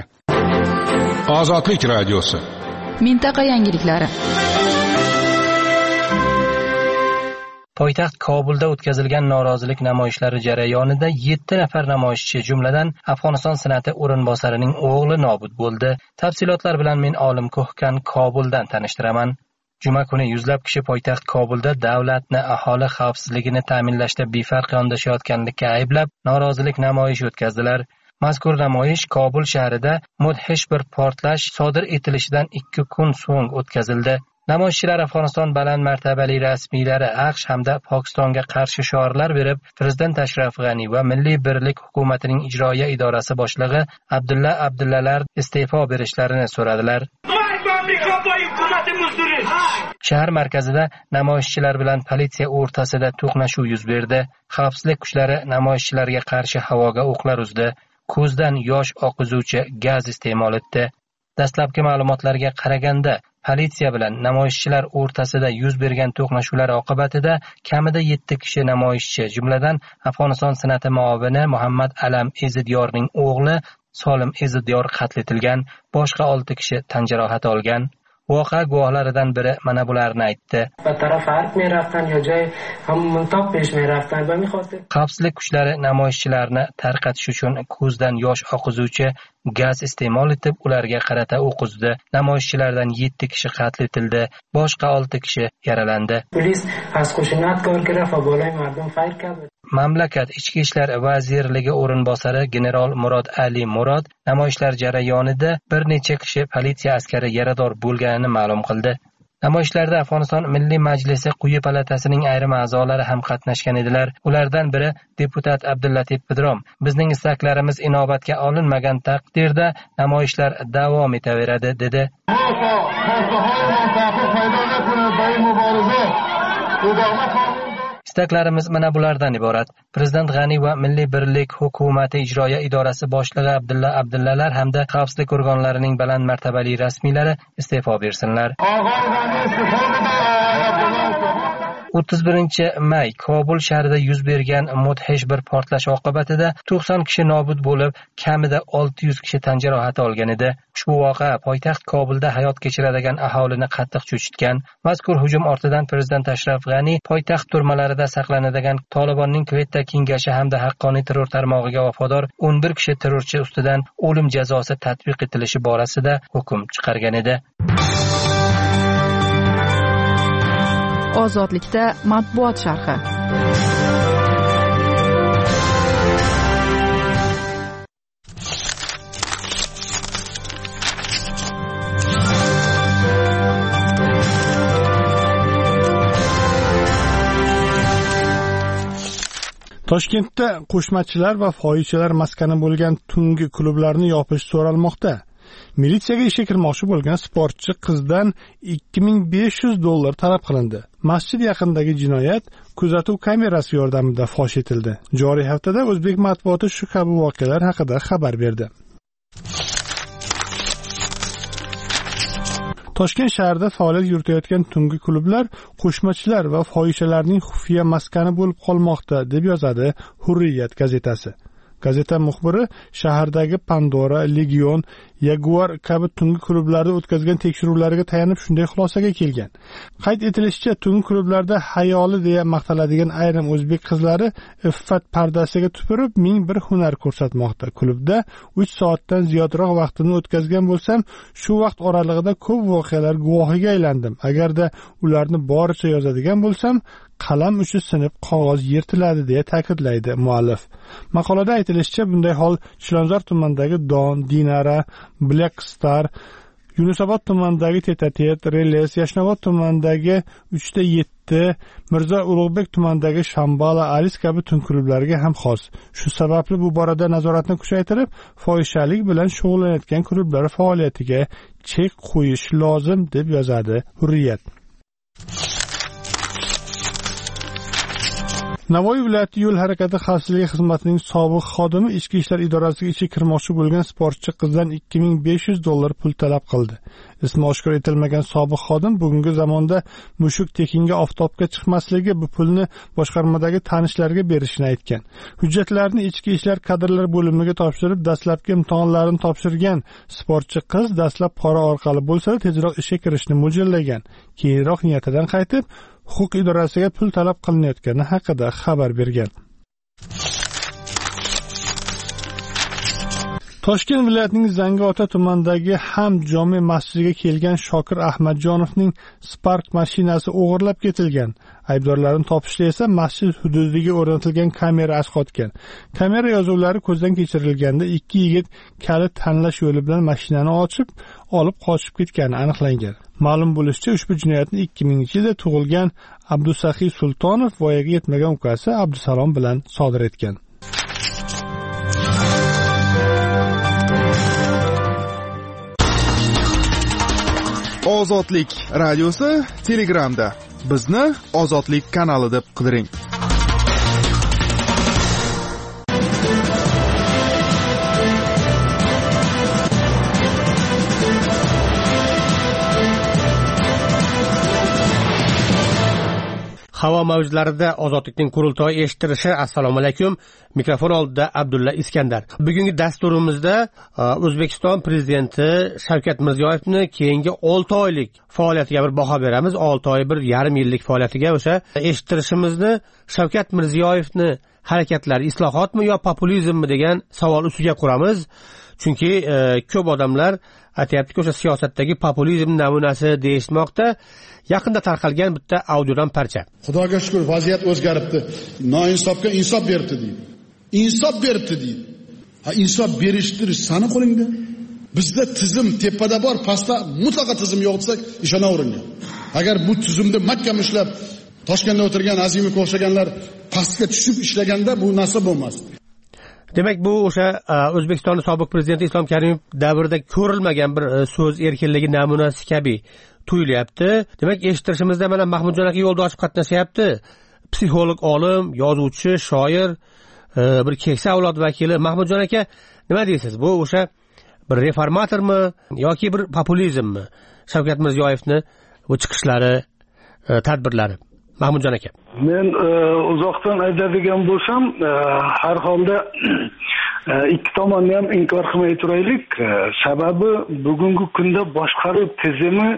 Ozodlik radiosi. Mintaqa yangiliklari. Poytaxt Kobulda o'tkazilgan norozilik namoyishlari jarayonida yetti nafar namoyishchi, jumladan Afg'oniston senati o'rinbosarining o'g'li nobud bo'ldi. Tafsilotlar bilan men Olim Ko'hkan Kobuldan tanishtiraman. Juma kuni yuzlab kishi poytaxt Kobulda davlatni aholi xavfsizligini ta'minlashda befarq yondashayotganlikka ayblab norozilik namoyishi o'tkazdilar. Mazkur namoyish Kobul shahrida mudhish bir portlash sodir etilishidan ikki kun so'ng o'tkazildi. Namoyishchilar Afg'oniston baland martabali rasmiylari AQSh hamda Pokistonga qarshi shiorlar berib, prezident Ashraf G'ani va Milliy birlik hukumatining ijroiya idorasi boshlig'i Abdulla Abdullalar iste'fo berishlarini so'radilar. Shahar markazida namoyishchilar bilan politsiya o'rtasida to'qnashuv yuz berdi. Xavfsizlik kuchlari namoyishchilarga qarshi havoga o'qlar uzdi. Ko'zdan yosh oqizuvchi gaz iste'mol etdi. Dastlabki ma'lumotlarga qaraganda, politsiya bilan namoyishchilar o'rtasida yuz bergan to'qnashuvlar oqibatida kamida yetti kishi namoyishchi, jumladan Afg'oniston senati muovini Muhammad Alam Ezidyorning o'g'li Solim Ezidyor qatl etilgan, boshqa olti kishi tan jarohati olgan. Voqea guvohlaridan biri mana bularni aytdi. Xavfsizlik kuchlari namoyishchilarni tarqatish uchun ko'zdan yosh oqizuvchi gaz iste'mol etib, ularga qarata o'q uzdi. Namoyishchilardan yetti kishi qatl etildi, boshqa olti kishi yaralandi. Mamlakat Ichki ishlar vazirligi o'rinbosari general Murod Ali Murod namoyishlar jarayonida bir necha kishi politsiya askari yarador bo'lganini ma'lum qildi. Namoyishlarda Afg'oniston Milliy Majlisi quyi palatasining ayrim a'zolari ham qatnashgan edilar. Ulardan biri deputat Abdullatif Pidrom: "Bizning istaklarimiz inobatga olinmagan taqdirda namoyishlar davom etaveradi", dedi. Istaklarimiz mana bulardan iborat. Prezident G'ani va Milliy birlik hukumati ijroiya idorasi boshlig'i Abdulla Abdullalar hamda xavfsizlik organlarining baland martabali rasmiylari iste'fo bersinlar. o'ttiz birinchi may Kobul shahrida yuz bergan mudhish bir portlash oqibatida to'qson kishi nobud bo'lib, kamida olti yuz kishi tan jarohati olgan edi. Ushbu voqea poytaxt Kobulda hayot kechiradigan aholini qattiq cho'chitgan. Mazkur hujum ortidan prezident Ashraf G'ani poytaxt turmalarida saqlanadigan Tolibonning Kvetta kengashi hamda haqqoniy terror tarmog'iga vafodor o'n bir kishi terrorchi ustidan o'lim jazosi tatbiq etilishi borasida hukm chiqargan edi. Ozodlikda matbuot sharhi. Toshkentda qo'shmachilar va fohishalar maskani bo'lgan tungi klublarni yopish so'ralmoqda. Militsiyaga ishga kirmoqchi bo'lgan sportchi qizdan ikki ming besh yuz dollar talab qilindi. Masjid yaqinidagi jinoyat kuzatuv kamerasi yordamida fosh etildi. Joriy haftada o'zbek matbuoti shu kabi voqealar haqida xabar berdi. Toshkent shahrida faoliyat yuritayotgan tungi klublar qo'shmachilar va fohishalarning xufiya maskani bo'lib qolmoqda, deb yozadi Hurriyat gazetasi. Gazeta muxbiri shahardagi Pandora, Legion, Jaguar kabi tungi klublarda o'tkazgan tekshiruvlarga tayanib shunday xulosaga kelgan. Qayd etilishicha, tungi klublarda hayoli deya maqtaladigan ayrim o'zbek qizlari iffat pardasiga tupurib ming bir hunar ko'rsatmoqda. Klubda uch soatdan ziyodroq vaqtini o'tkazgan bo'lsam, shu vaqt oralig'ida ko'p voqealar guvohiga aylandim. Agarda ularni boricha yozadigan bo'lsam, qalam uchi sinib qog'oz yirtiladi, deya ta'kidlaydi muallif. Maqolada aytilishicha, bunday hol Chilonzor tumanidagi Don, Dinara, Black Star, Yunusobod tumanidagi Tetatet, Reles, Yashnobod tumanidagi uch ta yetti, Mirzo Ulug'bek tumanidagi Shambala, Alis kabi tun klublariga ham xos. Shu sababli bu borada nazoratni kuchaytirib, fohishalik bilan shug'ullanayotgan klublar faoliyatiga chek qo'yish lozim, deb yozadi Hurriyat. Navoiy viloyati yo'l harakati xavfsizligi xizmatining sobiq xodimi ichki ishlar idorasiga ishga kirmoqchi bo'lgan sportchi qizdan ikki ming besh yuz dollar pul talab qildi. Ismi oshkor etilmagan sobiq xodim bugungi zamonda mushuk tekinga oftobga chiqmasligi, bu pulni boshqarmadagi tanishlariga berishini aytgan. Hujjatlarni ichki ishlar kadrlar bo'limiga topshirib, dastlabki imtihonlarini topshirgan sportchi qiz dastlab pora orqali bo'lsa tezroq ishga kirishni mo'ljallagan. Keyinroq niyatidan qaytib, huquq idorasiga pul talab qilinayotgani haqida xabar bergan. Toshkent viloyatining Zangiota tumanidagi Ham jome masjidiga kelgan Shokir Ahmadjonovning Spark mashinasi o'g'irlab ketilgan. Aybdorlarni topishda esa masjid hududiga o'rnatilgan kamera asqotgan. Kamera yozuvlari ko'zdan kechirilganda ikki yigit kalit tanlash yo'li bilan mashinani ochib, olib qochib ketgani aniqlangan. Ma'lum bo'lishicha, ushbu jinoyatni ikki minginchi yilda tug'ilgan Abdusaxiy Sultonov voyaga yetmagan ukasi Abdusalom bilan sodir etgan. Ozodlik radiosi Telegramda. Bizni Ozodlik kanali deb qidiring. Havo mavjlarida ozodlikning qurultoyi eshittirishi. Assalomu alaykum. Mikrofon oldida Abdulla Iskandar. Bugungi dasturimizda O'zbekiston prezidenti Shavkat Mirziyoyevni keyingi olti oylik faoliyatiga bir baho beramiz. olti oy bir yarim yillik faoliyatiga o'sha eshittirishimizni Shavkat Mirziyoyevni harakatlari islohotmi yo populizmmi degan savol ustiga quramiz. Chunki e, ko'p odamlar aytayaptiki, o'sha siyosatdagi populizm namunasi deyishmoqda. Yaqinda tarqalgan bitta audiodan parcha. Xudoga shukr, vaziyat o'zgaribdi. Noinsofga insof beribdi deydi. Insof beribdi deydi. Ha, insof berishtirish sani qo'lingda. Bizda tizim tepada bor, pastda mutlaqo tizim yo'q desak, ishonavering. Agar bu tizimni mahkam ishlab, Toshkentda o'tirgan Azimovga o'xshaganlar pastga tushib ishlaganda bu narsa bo'lmas. Demak, bu o'sha O'zbekistonning sobiq prezidenti Islom Karimov davrida ko'rilmagan bir so'z erkinligi namunasi kabi tuyulyapti. Demak, eshittirishimizda mana Mahmudjon aka yo'lda ochib qatnashyapti. Psixolog, olim, yozuvchi, shoir, bir keksa avlod vakili. Mahmudjon aka, nima deysiz? Bu o'sha bir reformatormi yoki bir populizmmi? Shavkat Mirziyoyevni bu chiqishlari, tadbirlari. Mahmudjon aka. Men uzoqdan aytadigan bo'lsam, har holda ikki tomonni ham inkor qilmay turaylik. Sababi bugungi kunda boshqaruv tizimi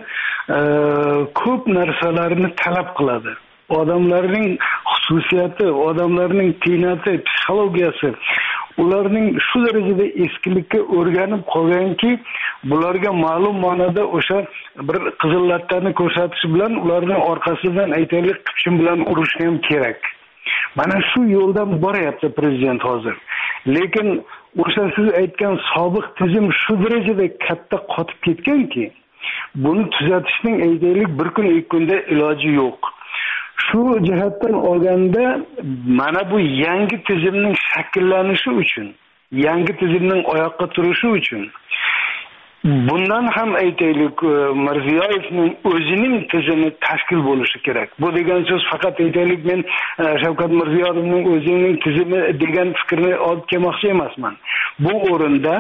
ko'p narsalarni talab qiladi. Odamlarning xususiyati, odamlarning tiynati, psixologiyasi ularning shu darajada eskilikka o'rganib qolganki, bularga ma'lum ma'noda o'sha bir qizil lattani ko'rsatish bilan ularning orqasidan aytaylik qipchin bilan urishni ham kerak. Mana shu yo'ldan boryapti prezident hozir. Lekin o'sha siz aytgan sobiq tizim shu darajada katta qotib ketganki, buni tuzatishning aytaylik bir kun ikki kunda iloji yo'q. Shu jihatdan olganda mana bu yangi tizimning shakllanishi uchun, yangi tizimning oyoqqa turishi uchun bundan ham aytaylik Mirziyoyevning o'zining tizimi tashkil bo'lishi kerak. Bu degan so'z faqat aytaylik men Shavkat Mirziyoyevning o'zining tizimi degan fikrni olib kelmoqchi emasman. Bu o'rinda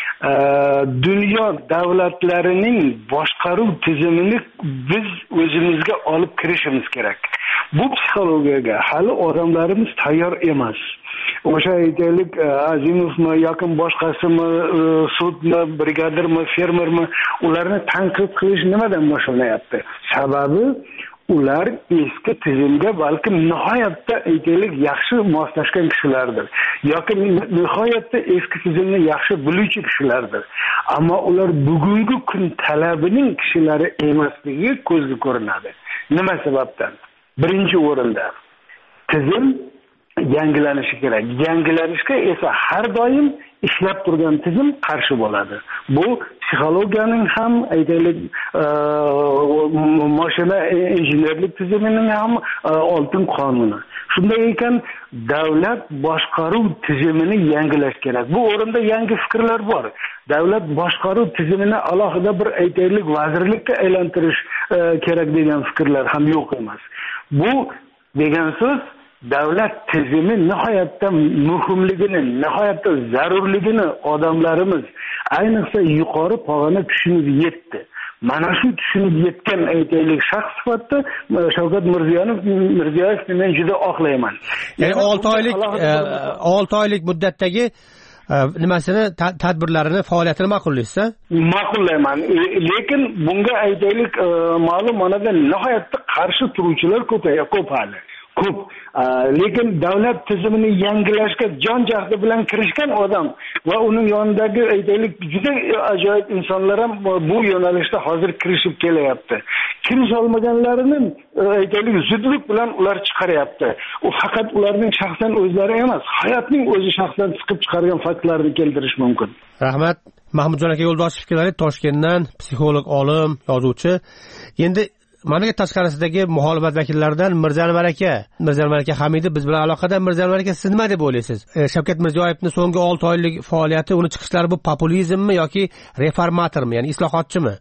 dunyo davlatlarining boshqaruv tizimini biz o'zimizga olib kirishimiz kerak. Bu psixologiyaga hali odamlarimiz tayyor emas. O'sha aytaylik Azimovmi yoki boshqasimi, sudmi, brigadirmi, fermermi, ularni tanqid qilish nimadan boshlanayapti? Sababi ular eski tizimga balki nihoyatda aytaylik yaxshi moslashgan kishilardir yoki nihoyatda eski tizimni yaxshi biluvchi kishilardir. Ammo ular bugungi kun talabining kishilari emasligi ko'zga ko'rinadi. Nima sababdan? Birinchi o'rinda tizim yangilanishi kerak. Yangilanishga esa har doim ishlab turgan tizim qarshi bo'ladi. Bu psixologiyaning ham aytaylik mashina injenerlik tizimining ham oltin qonuni. Shunday ekan davlat boshqaruv tizimini yangilash kerak. Bu o'rinda yangi fikrlar bor. Davlat boshqaruv tizimini alohida bir aytaylik vazirlikka aylantirish kerak degan fikrlar ham yo'q emas. Bu degan so'z davlat tizimi nihoyatda muhimligini, nihoyatda zarurligini odamlarimiz ayniqsa yuqori pog'ona tushunib yetdi. Mana shu tushunib yetgan aytaylik shaxs sifatida Shavkat Mirziyoyev Mirziyoyevni men juda oqlayman. Ya'ni olti oylik olti oylik muddatdagi nimasini tadbirlarini faoliyatini ma'qullaysiz? Ma'qullayman. Lekin bunga aytaylik ma'lum ma'noda nihoyatda qarshi turuvchilar ko'payib ko'p hali. Ko'p. Lekin davlat tizimini yangilashga jon jahdi bilan kirishgan odam va uning yonidagi aytaylik juda ajoyib insonlar ham bu yo'nalishda hozir kirishib kelyapti. Kirish olmaganlarini aytaylik zudlik bilan ular chiqaryapti. U faqat ularning shaxsan o'zlari emas, hayotning o'zi shaxsan chiqib chiqargan faktlarni keltirish mumkin. Rahmat. Mahmudjon aka Yo'ldoshev fikrlari Toshkentdan, psixolog, olim, yozuvchi. Endi mamlakat tashqarisidagi muxolifat vakillaridan Mirzanvar aka, Mirzanvar aka Hamidov biz bilan aloqada. Mirzanvar aka, siz nima deb o'ylaysiz? Shavkat Mirziyoyevning so'nggi olti oylik faoliyati, uni chiqishlari bu populizmmi yoki reformatormi, ya'ni islohotchimi?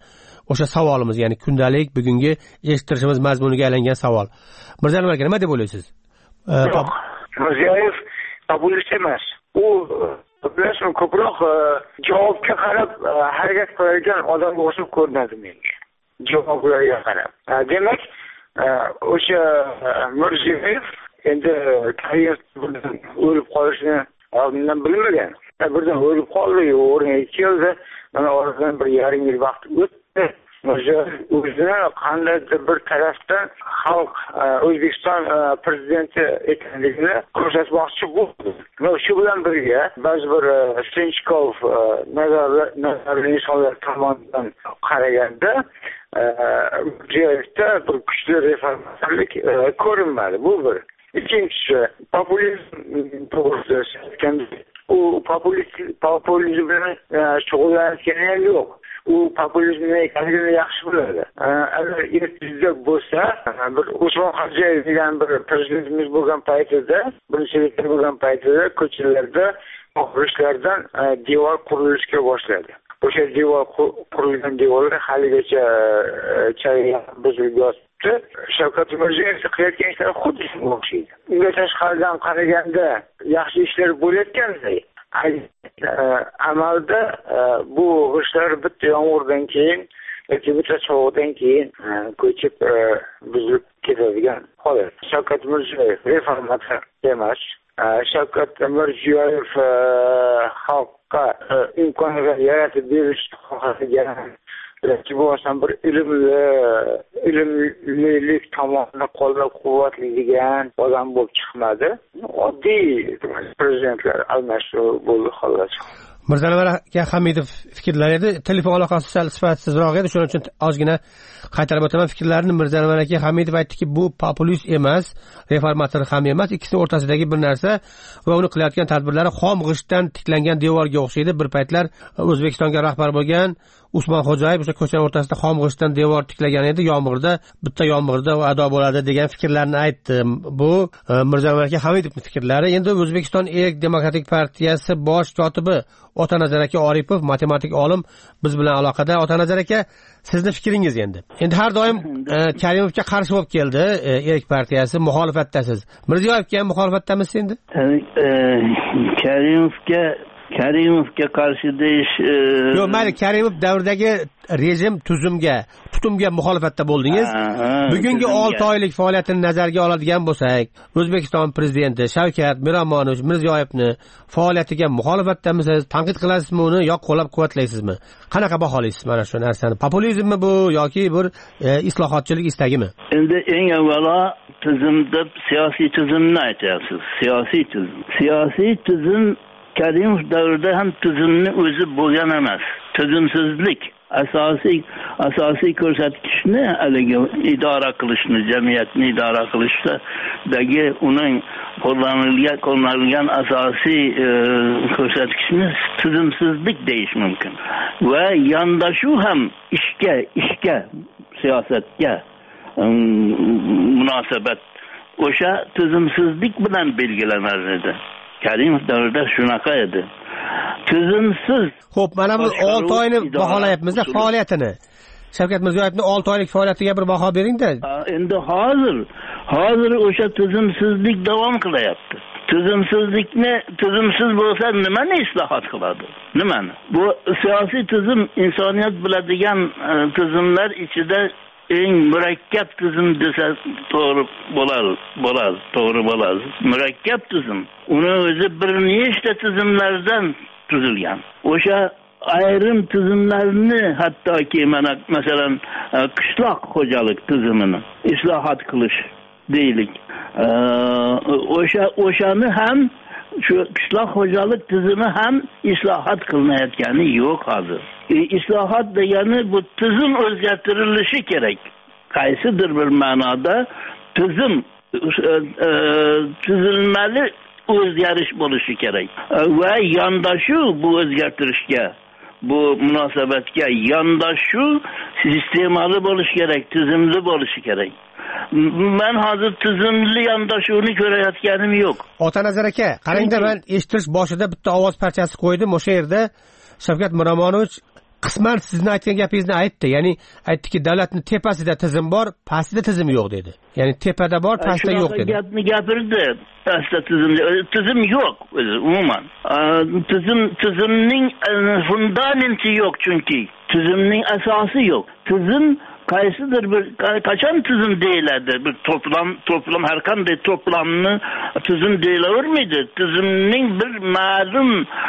o'sha savolimiz, ya'ni kundalik bugungi eshittirishimiz mazmuniga aylangan savol. Mirzalim aka, nima deb o'ylaysiz? Yo'q, Mirziyoyev populist emas. U bilasizmi, ko'proq javobga qarab harakat qiladigan odamga o'xshab ko'rinadi menga. Javoblarga qarab. Demak, o'sha Mirziyoyev endi kariyerasi o'lib qolishini oldindan bilmagan. Birdan o'lib qoldi, o'rniga keldi. Mana oradan bir yarim yil vaqt o'tdi. O'zini qandaydir bir tarafdan xalq O'zbekiston prezidenti ekanligini ko'rsatmoqchi bo'ldi. Shu bilan birga ba'zi bir Sinchkov nazarli insonlar tomonidan qaraganda Mirziyoyevda bir kuchli reformatorlik ko'rinmadi. Bu bir. Ikkinchisi, populizm to'g'risida aytganda, u populizm bilan shug'ullanayotgani ham yo'q. U populizmni ekanligini yaxshi biladi. Agar ertizda bo'lsa, bir Usmon Xo'jayev degan bir prezidentimiz bo'lgan paytida, birinchi vektor bo'lgan paytida ko'chalarda o'qishlardan devor qurilishga boshladi. O'sha devor qurilgan devorlar haligacha buzilib yotibdi. Shavkat Mirziyoyev qilayotgan ishlar xuddi shunga o'xshaydi. Unga tashqaridan qaraganda yaxshi ishlar bo'layotganday, amalda bu ishlar bitta yomg'irdan keyin yoki bitta sovuqdan keyin ko'chib buzilib ketadigan holat. Shavkat Mirziyoyev reformator emas. Shavkat Mirziyoyev xalqqa imkoniyat yaratib berish xohlagan, yoki bo'lmasam bir ilmli, ilmlilik tomonidan qo'llab-quvvatlaydigan odam bo'lib chiqmadi. Oddiy prezidentlar almashuv bo'ldi xolos. Mirzaanvar aka Hamidov fikrlari edi. Telefon aloqasi sal sifatsizroq edi, shuning uchun ozgina qaytarib o'taman fikrlarini. Mirzaanvar aka Hamidov aytdiki, bu populist emas, reformator ham emas, ikkisining o'rtasidagi bir narsa va uni qilayotgan tadbirlari xom g'ishtdan tiklangan devorga o'xshaydi. Bir paytlar O'zbekistonga rahbar bo'lgan Usmon Xo'jayev o'sha ko'chaning o'rtasida xom g'ishtdan devor tiklagan edi. Yomg'irda, bitta yomg'irda ado bo'ladi degan fikrlarni aytdi. Bu Mirzaanvar aka Hamidovning fikrlari. Endi O'zbekiston Erk demokratik partiyasi bosh kotibi Otanazar aka Oripov, matematik olim, biz bilan aloqada. Otanazar aka, sizni fikringiz endi. Endi har doim Karimovga qarshi bo'lib keldi Erk partiyasi, muxolifatdasiz. Mirziyoyevga ham muxolifatdamisiz endi? Karimovga Karimovga qarshi deyish... Yo'q, mayli, Karimov davridagi rejim tuzumga, tutumga muxolifatda bo'ldingiz. Bugungi olti oylik faoliyatini nazarga oladigan bo'lsak, O'zbekiston prezidenti Shavkat Miromonovich Mirziyoyevni faoliyatiga muxolifatdamisiz, tanqid qilasizmi uni, yoki qo'llab-quvvatlaysizmi? Qanaqa baholaysiz mana shu narsani? Populizmmi bu yoki bir islohotchilik istagimi? Endi eng avvalo tizim deb siyosiy tizimni aytyapsiz. Siyosiy tizim. Siyosiy tizim Karimov davrida ham tizimni o'zi bo'lgan emas. Tizimsizlik asosiy asosiy ko'rsatkichni haligi idora qilishni, jamiyatni idora qilishdagi uning qo'llanilgan qo'llanilgan asosiy ko'rsatkichni tizimsizlik deyish mumkin. Va yondashuv ham ishga, ishga, siyosatga munosabat o'sha tizimsizlik bilan belgilanar edi. Karimov davrida shunaqa edi. Tizimsiz. Xo'p, mana bu olti oyni baholayapmiz, faoliyatini. Shavkat Mirziyoyevning olti oylik faoliyatiga bir baho bering-da. Endi hozir, hozir o'sha tizimsizlik davom qilyapti. Tizimsizlikni, tizimsiz bo'lsa nimani islohot qiladi? Nimani? Bu siyosiy tizim insoniyat biladigan tizimlar ichida eng murakkab tizim desa to'g'ri bo'lar, bo'lar, to'g'ri bo'lar. Murakkab tizim. Uni o'zi bir nechta tizimlardan tuzilgan. O'sha ayrim tizimlarni hattoki mana masalan qishloq xo'jalik tizimini islohot qilish deylik. O'sha o'shani ham shu qishloq xo'jalik tizimi ham islohot qilinayotgani yo'q hozir. E, islohot degani bu tizim o'zgartirilishi kerak. Qaysidir bir ma'noda tizim e, tuzilmali o'zgarish bo'lishi kerak. E, va yondashuv bu o'zgartirishga, bu munosabatga yondashuv sistemali bo'lishi kerak, tizimli bo'lishi kerak. Men hozir tizimli yondashuvni ko'rayotganim yo'q. Otanazar aka, qarangda, men eshittirish boshida bitta ovoz parchasi qo'ydim. O'sha yerda Shavkat Miromonovich qisman sizni aytgan gapingizni aytdi. Ya'ni aytdiki, davlatni tepasida tizim bor, pastida tizim yo'q dedi. Ya'ni tepada bor, pastda yo'q dedi. Gapni gapirdi. Pastda tizim tizim yo'q o'zi umuman. Tizim tizimning fundamenti yo'q chunki. Tizimning asosi yo'q. Tizim qaysidir bir qachon tizim deyiladi? Bir to'plam to'plam har qanday to'plamni tizim deyilavermaydi. Tizimning bir ma'lum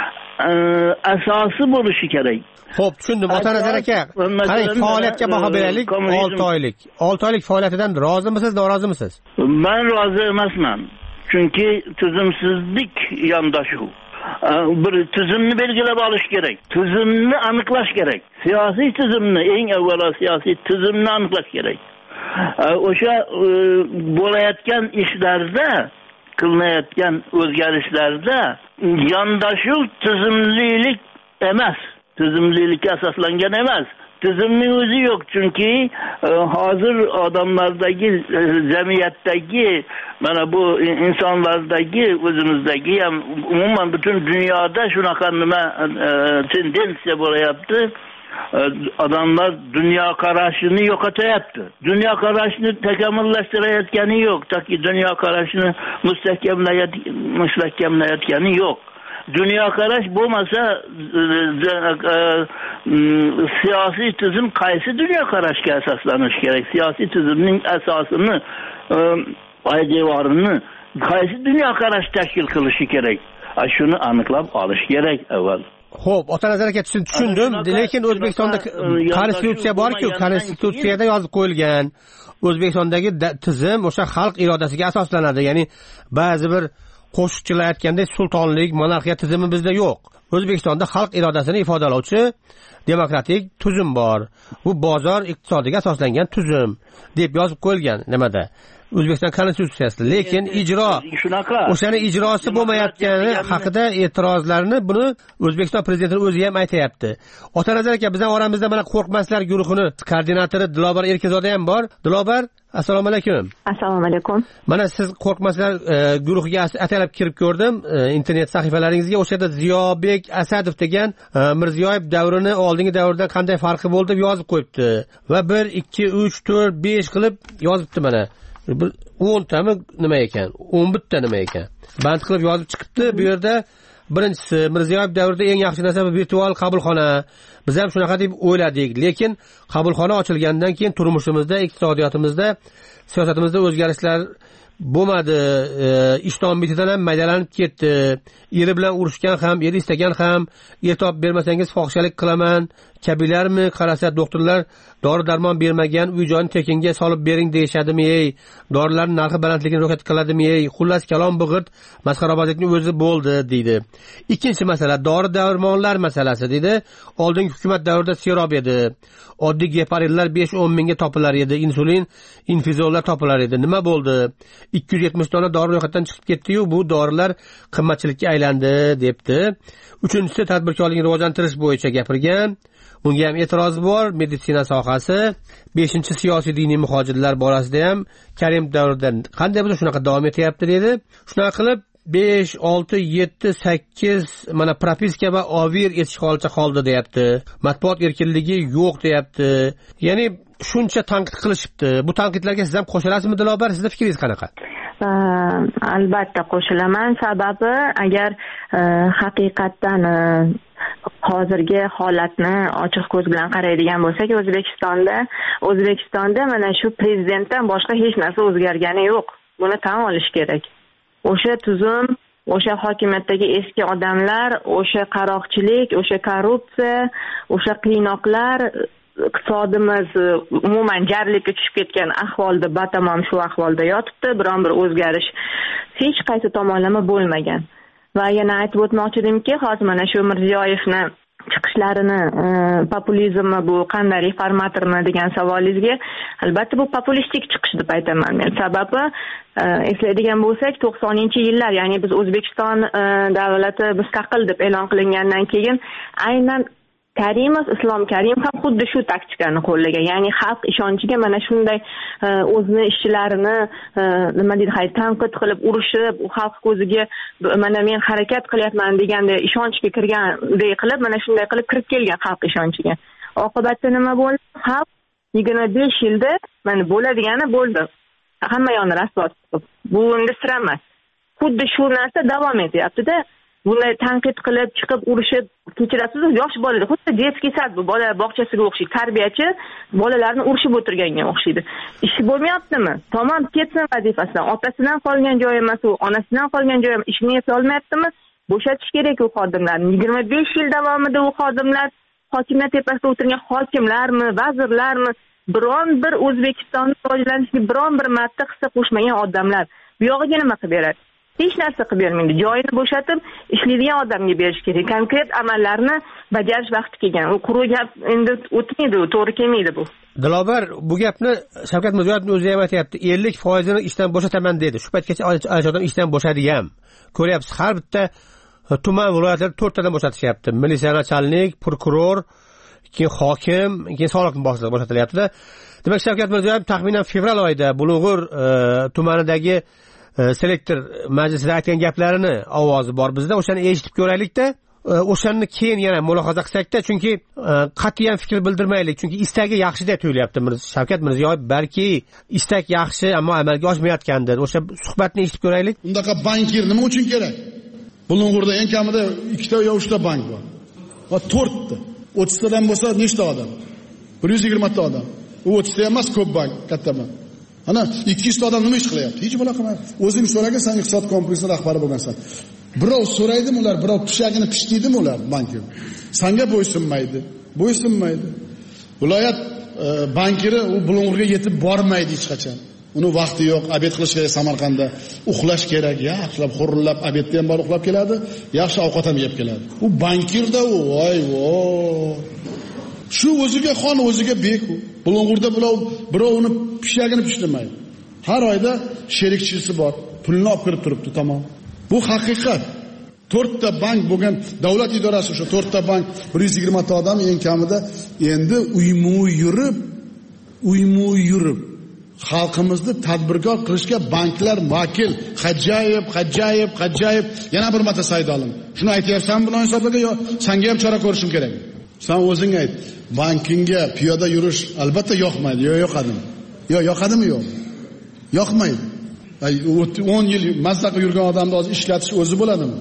asosi bo'lishi kerak. Xo'p, tushundim. Otanazar aka, qarang, faoliyatga baho beraylik. olti oylik. olti oylik faoliyatidan rozimisiz, norozimisiniz? Men rozi emasman. Chunki tizimsizlik yondashuv. Bir tizimni belgilab olish kerak. Tizimni aniqlash kerak. Siyosiy tizimni, eng avvalo siyosiy tizimni aniqlash kerak. O'sha bo'layotgan ishlarda, qilinayotgan o'zgarishlarda yondashuv tizimlilik emas. Tizimlilikka asoslangan emas. Tizimning o'zi yo'q chunki hozir odamlardagi, jamiyatdagi, mana bu insonlardagi, o'zimizdagi ham umuman butun dunyoda shunaqa nima tendensiya bo'layapti. Odamlar dunyo qarashini yo'qotyapti. Dunyo qarashini takomillashtirayotgani yo'q, toki dunyo qarashini mustahkamlayotgani yo'q. Dunyo qarash bo'lmasa, siyosiy tizim qaysi dunyo qarashga asoslanishi kerak? Siyosiy tizimning asosini, poydevorini qaysi dunyo qarash tashkil qilishi kerak? Shuni aniqlab olish kerak avval. Xo'p, Otanazar aka, tushundim, lekin O'zbekistonda konstitutsiya bor-ku, konstitutsiyada yozib qo'yilgan. O'zbekistondagi tizim o'sha xalq irodasiga asoslanadi. Ya'ni ba'zi bir qo'shiqchilar aytgandek sultonlik, monarxiya tizimi bizda yo'q. O'zbekistonda xalq irodasini ifodalovchi demokratik tuzum bor. Bu bozor iqtisodiga asoslangan tuzum deb yozib qo'yilgan nimada? O'zbekiston konstitutsiyasida. Lekin ijro, o'shani ijrosi bo'lmayotgani haqida e'tirozlarni buni O'zbekiston prezidenti o'zi ham aytayapti. Otanazar aka, bizning oramizda mana Qo'rqmaslar guruhini koordinatori Dilobar Erkizoda ham bor. Dilobar, assalomu alaykum. Assalomu alaykum. Mana siz Qo'rqmaslar e, guruhiga atalab kirib ko'rdim, e, internet sahifalaringizga. O'sha yerda Ziyobek Asadov degan e, Mirziyoyev davrini oldingi davrdan qanday farqi bo'ldi deb yozib qo'yibdi va bir, ikki, uch, to'rt, besh qilib yozibdi mana. Bir o'n tami nima ekan, o'n bir ta nima ekan. Band qilib yozib chiqibdi. Bu yerda birinchisi Mirziyoyev davrida eng yaxshi narsa virtual qabulxona. Biz ham shunaqa deb o'yladik, lekin qabulxona ochilgandan keyin turmushimizda, iqtisodiyotimizda, siyosatimizda o'zgarishlar bo'lmadi. E, ishton betidan ham maydalanib ketdi. Eri bilan urushgan ham, eri istagan ham, e'tib bermasangiz fohishalik qilaman, kabilarmi? Qarasa doktorlar dori darmon bermagan, uy joyini tekinga solib bering deyshadimi? Ey, dorilarning narxi balandligini ro'yxatga qiladimi? Ey, xullas kalom big'it, masxarabozlikning o'zi bo'ldi deydi. Ikkinchi masala dori darmonlar masalasi deydi. Oldingi hukumat davrida serob edi. Oddiy geparinlar besh o'n mingga topilar edi, insulin, infizollar topilar edi. Nima bo'ldi? ikki yuz yetmish dona dori ro'yxatdan chiqib ketdi-yu, bu dorilar qimmatchilikka aylandi debdi. Uchinchisi tadbirkorlikni rivojlantirish bo'yicha gapirgan. Bunga ham e'tiroz bor, meditsina sohasi. Beshinchi siyosiy diniy muhojirlar borasida ham Karim davridan qanday bo'lsa shunaqa davom etyapti dedi. Shunaqa qilib besh, olti, yetti, sakkiz mana propiska va ovir etish holicha qoldi deyapti. Matbuot erkinligi yo'q deyapti. Ya'ni shuncha tanqid qilishibdi. Bu tanqidlarga siz ham qo'shilasizmi, Dilobar? Sizning fikringiz qanaqa? Albatta qo'shilaman. Sababi agar haqiqatdan hozirgi holatni ochiq ko'z bilan qaraydigan bo'lsak, O'zbekistonda O'zbekistonda mana shu prezidentdan boshqa hech narsa o'zgargani yo'q. Buni tan olish kerak. O'sha tuzum, o'sha hokimiyatdagi eski odamlar, o'sha qaroqchilik, o'sha korrupsiya, o'sha qiynoqlar, iqtisodimiz umuman jarlikka tushib ketgan ahvolda, batamom shu ahvolda yotibdi. Biron bir o'zgarish hech qaysi tomonlama bo'lmagan. Va yana aytib o'tmoqchi edimki, hozir mana shu Mirziyoyevni chiqishlarini, e, populizmmi bu, qanday reformatormi degan savolingizga, albatta bu populistik chiqish deb aytaman men. Sababi e, eslaydigan bo'lsak, to'qsoninchi yillar, ya'ni biz O'zbekiston e, davlati mustaqil deb e'lon qilingandan keyin aynan Karimov, Islom Karimov ham xuddi shu taktikani qo'llagan. Ya'ni xalq ishonchiga mana shunday o'zini ishchilarini nima deydi, hay tanqid qilib, urishib, u xalq ko'ziga mana men harakat qilyapman deganda ishonchga kirganday qilib, mana shunday qilib kirib kelgan xalq ishonchiga. Oqibatda nima bo'ldi? Xalq yigirma besh yilda mana bo'ladigani bo'ldi. Hamma yoqni rasvo qilib. Bu endi sir emas. Xuddi shu narsa davom etyapti-da. Bunday tanqid qilib, chiqib urishib, kechirasiz, yosh bolalar, xuddi detskiy sad bu bolalar bog'chasiga o'xshaydi. Tarbiyachi bolalarni urishib o'tirganga o'xshaydi. Ishi bo'lmayaptimi? Tamom, ketsin vazifasidan. Otasidan qolgan joyi emas u, onasidan qolgan joyi emas. Ishni eplay olmayaptimi? Bo'shatish kerak u xodimlarni. yigirma besh yil davomida u xodimlar hokimiyat tepasida o'tirgan hokimlarmi, vazirlarmi, biron bir O'zbekistonni rivojlanishga biron bir marta hissa qo'shmagan odamlar. Bu yog'iga nima qilib beradi? Hech narsa qilib bermaydi. Joyini bo'shatib, ishlaydigan odamga berish kerak. Konkret amallarni bajarish vaqti kelgan. U quruq gap endi o'tmaydi, to'g'ri kelmaydi bu. Dilobar, bu gapni Shavkat Mirziyoyev o'zi ham aytayapti. ellik foizini ishdan bo'shataman dedi. Shu paytgacha odam ishdan bo'shadi ham. Ko'ryapsiz, har bitta tuman viloyatlarda to'rttadan bo'shatishyapti. Militsiya nachalnik, prokuror, keyin hokim, keyin soliq boshlig'i bo'shatilyapti-da. Demak, Shavkat Mirziyoyev taxminan fevral oyida Bulung'ur tumanidagi selektor majlisida aytgan gaplarini ovozi bor bizda. O'shani eshitib ko'raylik-da. O'shani keyin yana mulohaza qilsak-da, chunki qat'iyan fikr bildirmaylik, chunki istagi yaxshi deb tuyulyapti Shavkat Mirziyoyev. Balki istak yaxshi, ammo amalga oshmayotgandir. O'sha suhbatni eshitib ko'raylik. Undaqa bankir nima uchun kerak? Bulung'urda eng kamida ikkita yo uchta bank bor. Va to'rtta. o'ttiztadan bo'lsa nechta odam? bir yuz yigirma ta odam. U o'ttizta emas, ko'p bank, katta bank. Ana ikki yuz ta odam nima ish qilyapti? Hech bo'la qilmaydi. O'zing so'ragan, sen iqtisod kompleksining rahbari bo'lgansan. Birov so'raydimi ular, birov tushagini pishtiydimi ular bankir? Senga bo'ysunmaydi. Bo'ysunmaydi. Viloyat e, bankiri u Bulung'urga yetib bormaydi hech qachon. Uni vaqti yo'q, obed qilish kerak Samarqandda. Uxlash kerak, yaxshilab xurrillab obedda ham bor uxlab keladi, yaxshi ovqat ham yeb keladi. U bankirda u, voy voy. Shu o'ziga xon, o'ziga bek u. Bulung'urda birov birovni pishagini pishtirmaydi. Har oyda sherikchisi bor, pulni olib kirib turibdi, tamom. Bu haqiqat. to'rtta bank bo'lgan davlat idorasi, o'sha to'rtta bank, bir yuz yigirma ta odam eng kamida endi uymu yurib, uymu yurib xalqimizni tadbirkor qilishga banklar vakil Hajjayev, Hajjayev, Hajjayev yana bir marta saydolim. Shuni aytyapsan bilan hisoblaga yo senga ham chora ko'rishim kerak. Sen o'zing ayt. Bankingga piyoda yurish albatta yoqmaydi. Yo yoqadimi? Yo yoqadimi yo'q? Yoqmaydi. Ay o'n yil mazzaqa yurgan odamni hozir ishlatish o'zi bo'ladimi?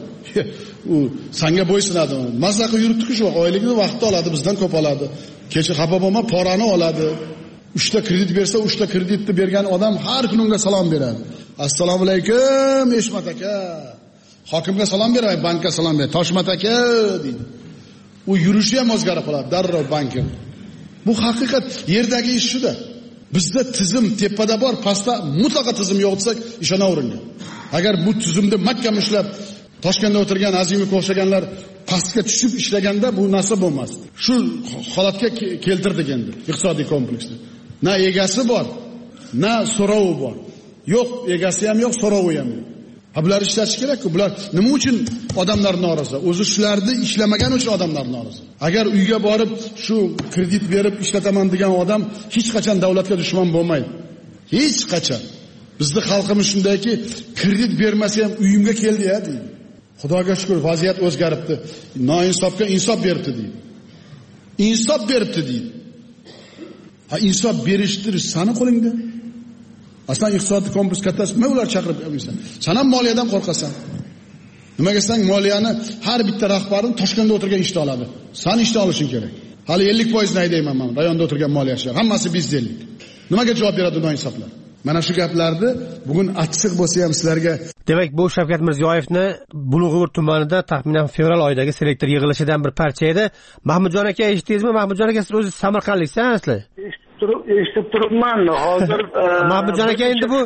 U senga bo'ysunadimi? Mazzaqa yuribdi-ku shu oyligini vaqtda oladi, bizdan ko'p oladi. Kecha xafa bo'lma, porani oladi. uchta kredit bersa, uchta kreditni bergan odam har kuni unga salom beradi. Assalomu alaykum, Eshmat aka. Hokimga salom bermay, bankka salom beradi. Toshmat aka deydi. U yurishi ham o'zgarib qoladi, darrov bankir. Bu haqiqat, yerdagi ish shuda. Bizda tizim tepada bor, pastda mutlaqo tizim yo'q desak, ishonavering. Agar bu tizimda mahkam ishlab, Toshkentda o'tirgan Azimov o'xshaganlar pastga tushib ishlaganda bu narsa bo'lmas. Shu holatga keltirdik endi iqtisodiy kompleksni. Na egasi bor, na so'rovi bor. Yo'q, egasi ham yo'q, so'rovi ham yo'q. Ha bular ishlatish kerak-ku. Bular nima uchun odamlar norozi? O'zi shularni ishlamagani uchun odamlar norozi. Agar uyga borib shu kredit berib ishlataman degan odam hech qachon davlatga dushman bo'lmaydi. Hech qachon. Bizning xalqimiz shundayki, kredit bermasa ham uyimga keldi-ya deydi. Xudoga shukr, vaziyat o'zgaribdi. Noinsofga insof beribdi deydi. Insof beribdi deydi. Ha insof berishdir sani qo'lingda. Aslan iqtisodiy kompleks kattasi nima ular chaqirib qo'ysan? Sen ham moliyadan qo'rqasan. Nimaga sen moliyani har bitta rahbarini Toshkentda o'tirgan ishda oladi. Sen ishda olishing kerak. Hali ellik foiz ni haydayman men, rayonda o'tirgan moliyachilar. Hammasi bizdelik. Nimaga javob beradi noinsoflar? Mana shu gaplarni bugun achchiq bo'lsa ham sizlarga. Demak, bu Shavkat Mirziyoyevni Bulung'ur tumanida taxminan fevral oyidagi selektor yig'ilishidan bir parcha edi. Mahmudjon aka, eshitdingizmi? Mahmudjon aka, siz o'zi Samarqandliksan asli. Eshitib turibman. Hozir Mahmudjon aka, endi bu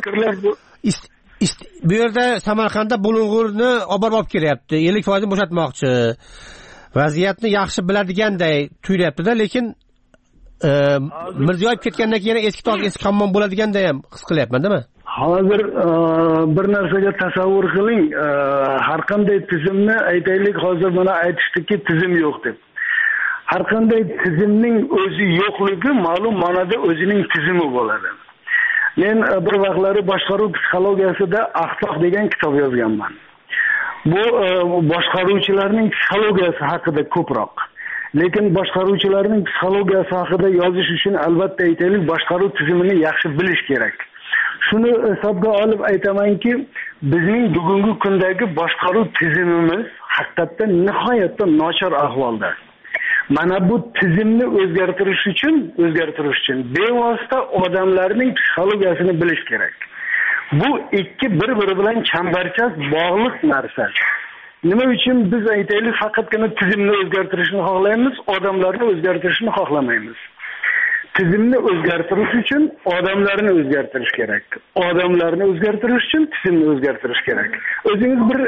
bu yerda Samarqandda Bulung'urni olib borib kelyapti. ellik foiz bo'shatmoqchi. Vaziyatni yaxshi biladiganday tuyulyapti-da, lekin e, Mirziyoyev ketgandan keyin eski tog' eski hammom bo'ladiganda ham his qilyapman, nima? Hozir bir narsaga tasavvur qiling, har qanday tizimni aytaylik, hozir mana aytishdiki tizim yo'q deb. har qanday tizimning o'zi yo'qligi ma'lum ma'noda o'zining tizimi bo'ladi. Men bir vaqtlari boshqaruv psixologiyasida Axloq degan kitob yozganman. Bu boshqaruvchilarning psixologiyasi haqida ko'proq. Lekin boshqaruvchilarning psixologiyasi haqida yozish uchun albatta aytaylik, boshqaruv tizimini yaxshi bilish kerak. Shuni hisobga olib aytamanki, bizning bugungi kundagi boshqaruv tizimimiz haqiqatdan nihoyatda nochor ahvolda. Mana bu tizimni o'zgartirish uchun, o'zgartirish uchun bevosita odamlarning psixologiyasini bilish kerak. Bu ikki bir-biri bilan chambarchas bog'liq narsa. Nima uchun biz aytaylik faqatgina tizimni o'zgartirishni xohlaymiz, odamlarni o'zgartirishni xohlamaymiz. Tizimni o'zgartirish uchun odamlarni o'zgartirish kerak. Odamlarni o'zgartirish uchun tizimni o'zgartirish kerak. O'zingiz bir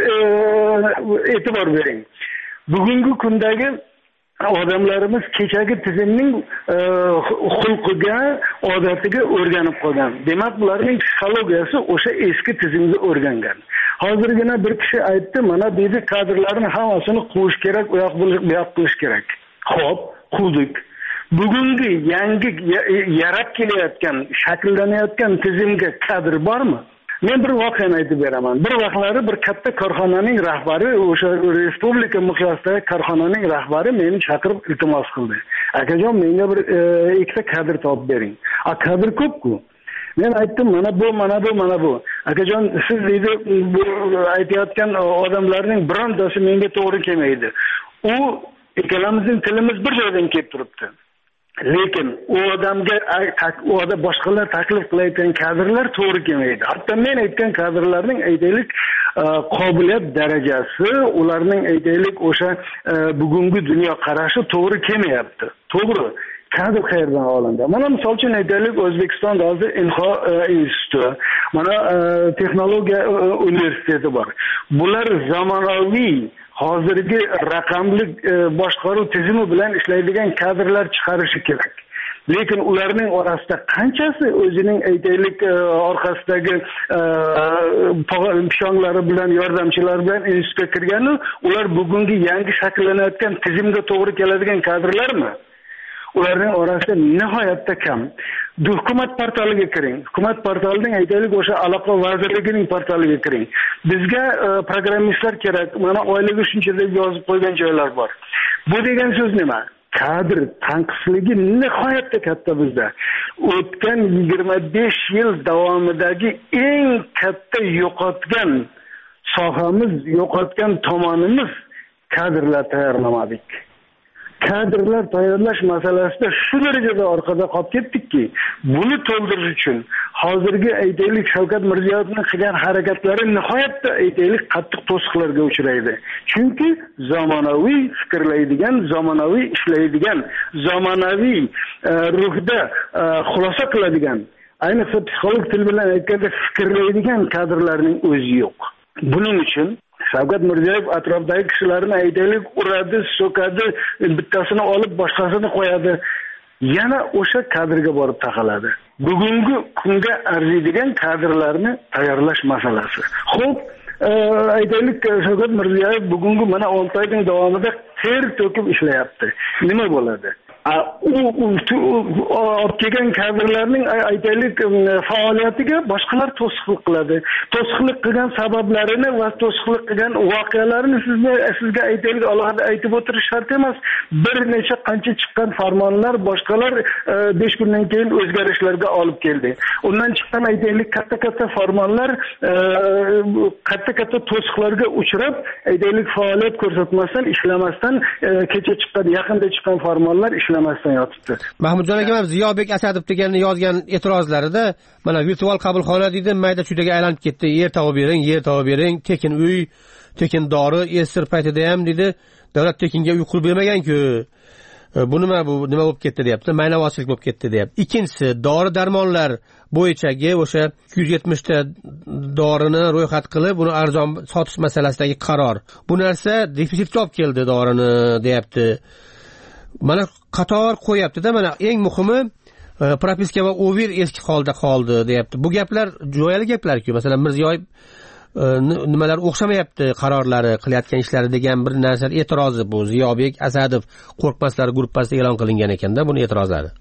e'tibor bering. Bugungi kundagi odamlarimiz kechagi tizimning xulqiga, odatiga o'rganib qolgan. Demak, ularning psixologiyasi o'sha eski tizimga o'rgangan. Hozirgina bir kishi aytdi, mana dedi kadrlarni hammasini quvish kerak, u yoq bu yoq qilish kerak. Xo'p, quvdik. Bugungi yangi yarab kelayotgan, shakllanayotgan tizimga kadr bormi? Men bir voqeani aytib beraman. Bir vaqtlari bir katta korxonaning rahbari, o'sha respublika miqyosidagi korxonaning rahbari meni chaqirib iltimos qildi. Akajon, menga bir ikkita kadr topib bering. A kadr ko'p-ku. Men aytdim, mana bu, mana bu, mana bu. Akajon, siz deydi, bu aytayotgan odamlarning birontasi menga to'g'ri kelmaydi. U ikkalamizning tilimiz bir joydan kelib turibdi. Lekin u odamga u odam boshqalar taklif qilayotgan kadrlar to'g'ri kelmaydi. Hatto men aytgan kadrlarning aytaylik qobiliyat darajasi, ularning aytaylik o'sha bugungi dunyo qarashi to'g'ri kelmayapti. To'g'ri. Kadr qayerdan olindi? Mana misol uchun aytaylik, O'zbekistonda hozir Inho instituti, mana texnologiya universiteti bor. Bular zamonaviy hozirgi raqamli boshqaruv tizimi bilan ishlaydigan kadrlar chiqarishi kerak. Lekin ularning orasida qanchasi o'zining aytaylik orqasidagi pishonglari bilan, yordamchilari bilan institutga kirgani, ular bugungi yangi shakllanayotgan tizimga to'g'ri keladigan kadrlarmi? Ularning orasida nihoyatda kam. Hukumat portaliga kiring. Hukumat portalining aytaylik o'sha aloqa vazirligining portaliga kiring. Bizga programmistlar kerak. Mana oyligi shuncha deb yozib qo'ygan joylar bor. Bu degan so'z nima? Kadr tanqisligi nihoyatda katta bizda. O'tgan yigirma besh yil davomidagi eng katta yo'qotgan sohamiz, yo'qotgan tomonimiz kadrlar tayyorlamadik. Kadrlar tayyorlash masalasida shu darajada orqada qolib ketdikki, buni to'ldirish uchun hozirgi aytaylik Shavkat Mirziyoyevning qilgan harakatlari nihoyatda aytaylik qattiq to'siqlarga uchraydi. Chunki zamonaviy fikrlaydigan, zamonaviy ishlaydigan, zamonaviy ruhda xulosa qiladigan, ayniqsa psixolog til bilan aytganda fikrlaydigan kadrlarning o'zi yo'q. Buning uchun Shavkat Mirziyoyev atrofdagi kishilarni aytaylik uradi, so'kadi, bittasini olib boshqasini qo'yadi. Yana o'sha kadrga borib taqaladi. Bugungi kunga arziydigan kadrlarni tayyorlash masalasi. Xo'p, aytaylik Shavkat Mirziyoyev bugungi mana olti oyning davomida ter to'kib ishlayapti. Nima bo'ladi? U olib kelgan kadrlarning aytaylik faoliyatiga boshqalar to'siqlik qiladi. To'siqlik qilgan sabablarini va to'siqlik qilgan voqealarni sizga sizga aytaylik alohida aytib o'tirish shart emas. Bir necha qancha chiqqan farmonlar boshqalar besh kundan keyin o'zgarishlarga olib keldi. Undan chiqqan aytaylik katta-katta farmonlar katta-katta to'siqlarga uchrab, aytaylik faoliyat ko'rsatmasdan, ishlamasdan kecha chiqqan, yaqinda chiqqan farmonlar ishlamasdan yotibdi. Mahmudjon aka, Ziyobek Asadov deganni yozgan e'tirozlarida mana virtual qabulxona deydi, mayda chudaga aylanib ketdi. Yer topib bering, yer topib bering, tekin uy, tekin dori, esir paytida ham deydi, davlat tekinga uy qurib bermagan-ku. Bu nima bu nima bo'lib ketdi deyapti, maynavozchilik bo'lib ketdi deyapti. Ikkinchisi, dori darmonlar bo'yichagi o'sha ikki yuz yetmish ta dorini ro'yxat qilib, uni arzon sotish masalasidagi qaror. Bu narsa defitsitga olib keldi dorini deyapti. Mana qator qo'yapti-da, mana eng muhimi propiska va ovir eski holda qoldi deyapti. Bu gaplar jo'yali gaplar-ku. Masalan, Mirziyoyev nimalar o'xshamayapti qarorlari qilayotgan ishlari degan bir narsa e'tirozi bu Ziyobek Asadov qo'rqmaslar gruppasida e'lon qilingan ekanda buni e'tirozlari.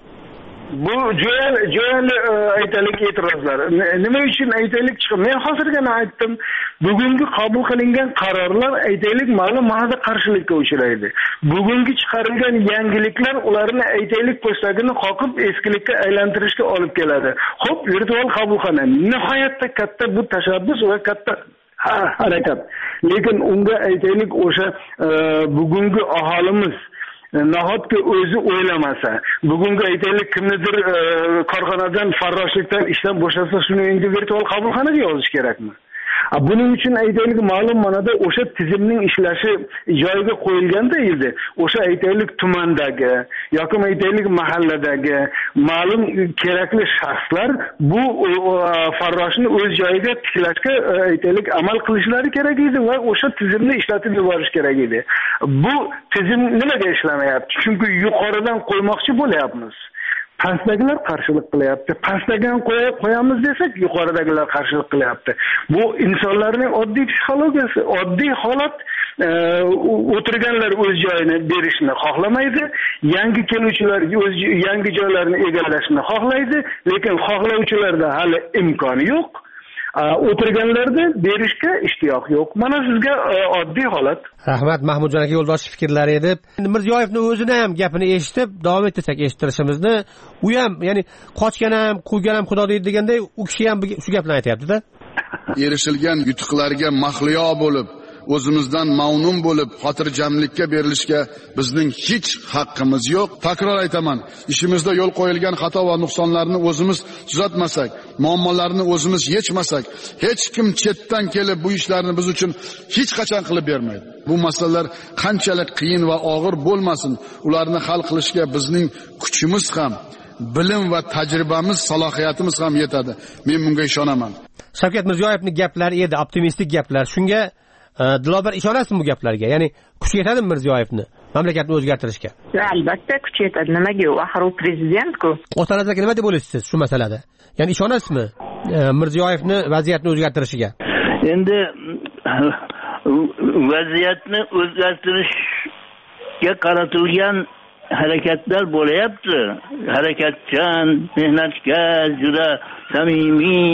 Bu jo'yal jo'yal aytalik e'tirozlar. Nima uchun aytalik chiqib? Men hozirgina aytdim. Bugungi qabul qilingan qarorlar aytaylik ma'lum ma'noda qarshilikka uchraydi. Bugungi chiqarilgan yangiliklar ularni aytaylik postagini qoqib eskilikka aylantirishga olib keladi. Xo'p, virtual qabulxona nihoyatda katta bu tashabbus va katta harakat. Lekin unga aytaylik o'sha bugungi aholimiz nahotki o'zi o'ylamasa, bugungi aytaylik kimnidir korxonadan farroshlikdan ishdan bo'shasa, shuni endi virtual qabulxonaga yozish kerakmi? Buning uchun aytaylik ma'lum ma'noda o'sha tizimning ishlashi joyiga qo'yilganda edi. O'sha aytaylik tumandagi yoki aytaylik mahalladagi ma'lum kerakli shaxslar bu farroshni o'z joyiga tiklashga aytaylik amal qilishlari kerak edi va o'sha tizimni ishlatib yuborish kerak edi. Bu tizim nimaga ishlamayapti? Chunki yuqoridan qo'ymoqchi bo'lyapmiz. Pastdagilar qarshilik qilyapti. Pastdagan qo'yamiz desak, yuqoridagilar qarshilik qilyapti. Bu insonlarning oddiy psixologiyasi, oddiy holat. O'tirganlar o'z joyini berishni xohlamaydi, yangi keluvchilar o'z yangi joylarini egallashni xohlaydi, lekin xohlovchilarda hali imkoni yo'q. O'tirganlarda berishga ishtiyoq yo'q. Mana sizga oddiy holat. Rahmat Mahmudjon aka yo'ldosh fikrlari edi. Mirziyoyevning o'zini ham gapini eshitib davom etsak eshittirishimizni, u ham ya'ni qochgan ham, qo'ygan ham xudo deydi deganday u kishi ham shu gaplarni aytayapti-da. Erishilgan yutuqlarga mahliyo bo'lib, o'zimizdan mamnun bo'lib, xotirjamlikka berilishga bizning hech haqqimiz yo'q. Takror aytaman, ishimizda yo'l qo'yilgan xato va nuqsonlarni o'zimiz tuzatmasak, muammolarni o'zimiz yechmasak, hech kim chetdan kelib bu ishlarni biz uchun hech qachon qilib bermaydi. Bu masalalar qanchalik qiyin va og'ir bo'lmasin, ularni hal qilishga bizning kuchimiz ham, bilim va tajribamiz, salohiyatimiz ham yetadi. Men bunga ishonaman. Shavkat Mirziyoyevning gaplari edi, optimistik gaplar. Shunga Dilobar ishonasizmi bu gaplarga? Ya'ni kuch yetadimi Mirziyoyevni mamlakatni o'zgartirishga? Albatta kuch yetadi. Nimaga? U axir u prezident-ku. O'rtanizga nima deb o'ylaysiz shu masalada? Ya'ni ishonasizmi Mirziyoyevni vaziyatni o'zgartirishiga? Endi vaziyatni o'zgartirishga qaratilgan harakatlar bo'layapti. Harakatchan, mehnatkash, juda samimiy,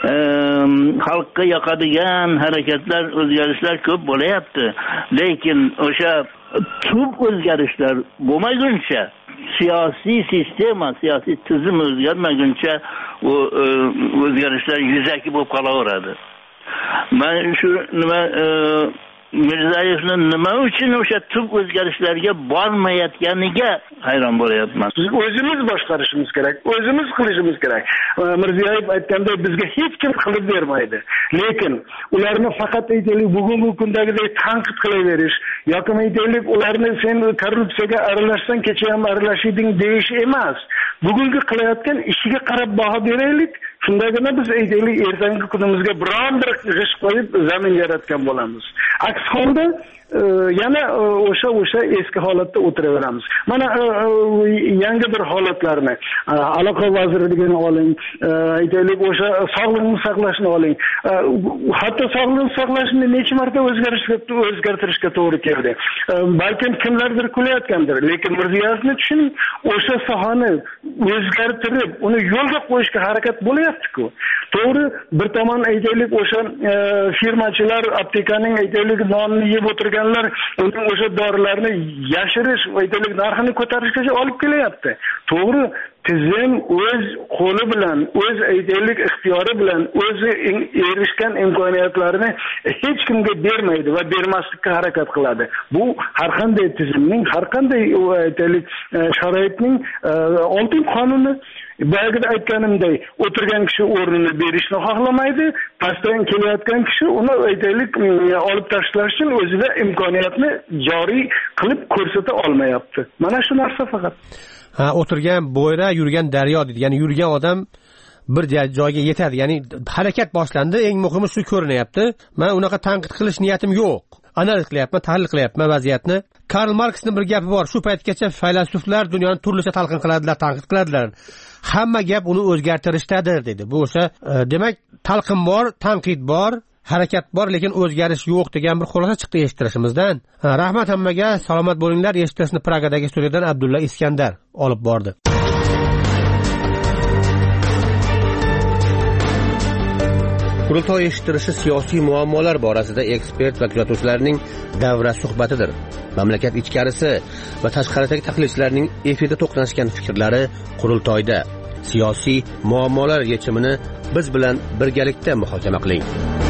xalqqa yoqadigan harakatlar, o'zgarishlar ko'p bo'layapti. Lekin o'sha tub o'zgarishlar bo'lmaguncha, siyosiy sistema, siyosiy tizim o'zgarmaguncha u o'zgarishlar yuzaki bo'lib qolaveradi. Men shu nima Mirziyoyevning nima uchun o'sha tub o'zgarishlarga bormayotganiga hayron bo'layapman. Biz o'zimiz boshqarishimiz kerak, o'zimiz qilishimiz kerak. Mirziyoyev aytgandek bizga hech kim qilib bermaydi. Lekin ularni faqat aytaylik bugungi kundagidek tanqid qilaverish yoki aytaylik ularni sen korrupsiyaga aralashsan, kecha ham aralashiding deyish emas. Bugungi qilayotgan ishiga qarab baho beraylik. Shundagina biz aytaylik ertangi kunimizga biron bir g'isht qo'yib zamin yaratgan bo'lamiz. Aks holda yana o'sha o'sha eski holatda o'tiraveramiz. Mana yangi bir holatlarni aloqa vazirligini oling, aytaylik o'sha sog'liqni saqlashni oling. Hatto sog'liqni saqlashni necha marta o'zgarishga o'zgartirishga to'g'ri keldi. Balkim kimlardir kulayotgandir, lekin Mirziyoyevni tushuning, o'sha sohani o'zgartirib, uni yo'lga qo'yishga harakat bo'layapti-ku. To'g'ri, bir tomon aytaylik o'sha firmachilar aptekaning aytaylik nonni yeb o'tirgan uning o'sha dorilarni yashirish, aytaylik narxini ko'tarishga olib kelyapti. To'g'ri, tizim o'z qo'li bilan, o'z aytaylik ixtiyori bilan o'zi erishgan imkoniyatlarni hech kimga bermaydi va bermaslikka harakat qiladi. Bu har qanday tizimning, har qanday aytaylik sharoitning oltin qonuni. Boyagida aytganimdek, o'tirgan kishi o'rnini berishni xohlamaydi, pastdan kelayotgan kishi uni aytaylik olib tashlash uchun o'zida imkoniyatni joriy qilib ko'rsata olmayapti. Mana shu narsa faqat. Ha, o'tirgan bo'yra, yurgan daryo deydi. Ya'ni yurgan odam bir joyga yetadi. Ya'ni harakat boshlandi, eng muhimi shu ko'rinyapti. Men unaqa tanqid qilish niyatim yo'q. Analiz qilyapman, tahlil qilyapman vaziyatni. Karl Marksning bir gapi bor. Shu paytgacha faylasuflar dunyoni turlicha talqin qiladilar, tanqid qiladilar. Hamma gap uni o'zgartirishdadir dedi. Bu o'sha, demak, talqin bor, tanqid bor, harakat bor lekin o'zgarish yo'q degan bir xulosa chiqdi eshittirishimizdan. Rahmat hammaga, salomat bo'linglar. Eshittirishni Pragadagi studiyadan Abdulla Iskandar olib bordi. Qurultoy eshittirishi siyosiy muammolar borasida ekspert va kuzatuvchilarning davra suhbatidir. Mamlakat ichkarisi va tashqaridagi tahlilchilarning efirda to'qnashgan fikrlari qurultoyda. Siyosiy muammolar yechimini biz bilan birgalikda muhokama qiling.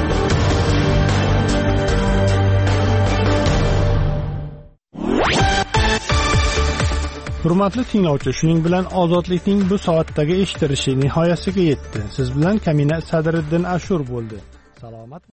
Hurmatli tinglovchi, shuning bilan ozodlikning bu soatdagi eshittirishi nihoyasiga yetdi. Siz bilan Kamina Sadriddin Ashur bo'ldi. Salomat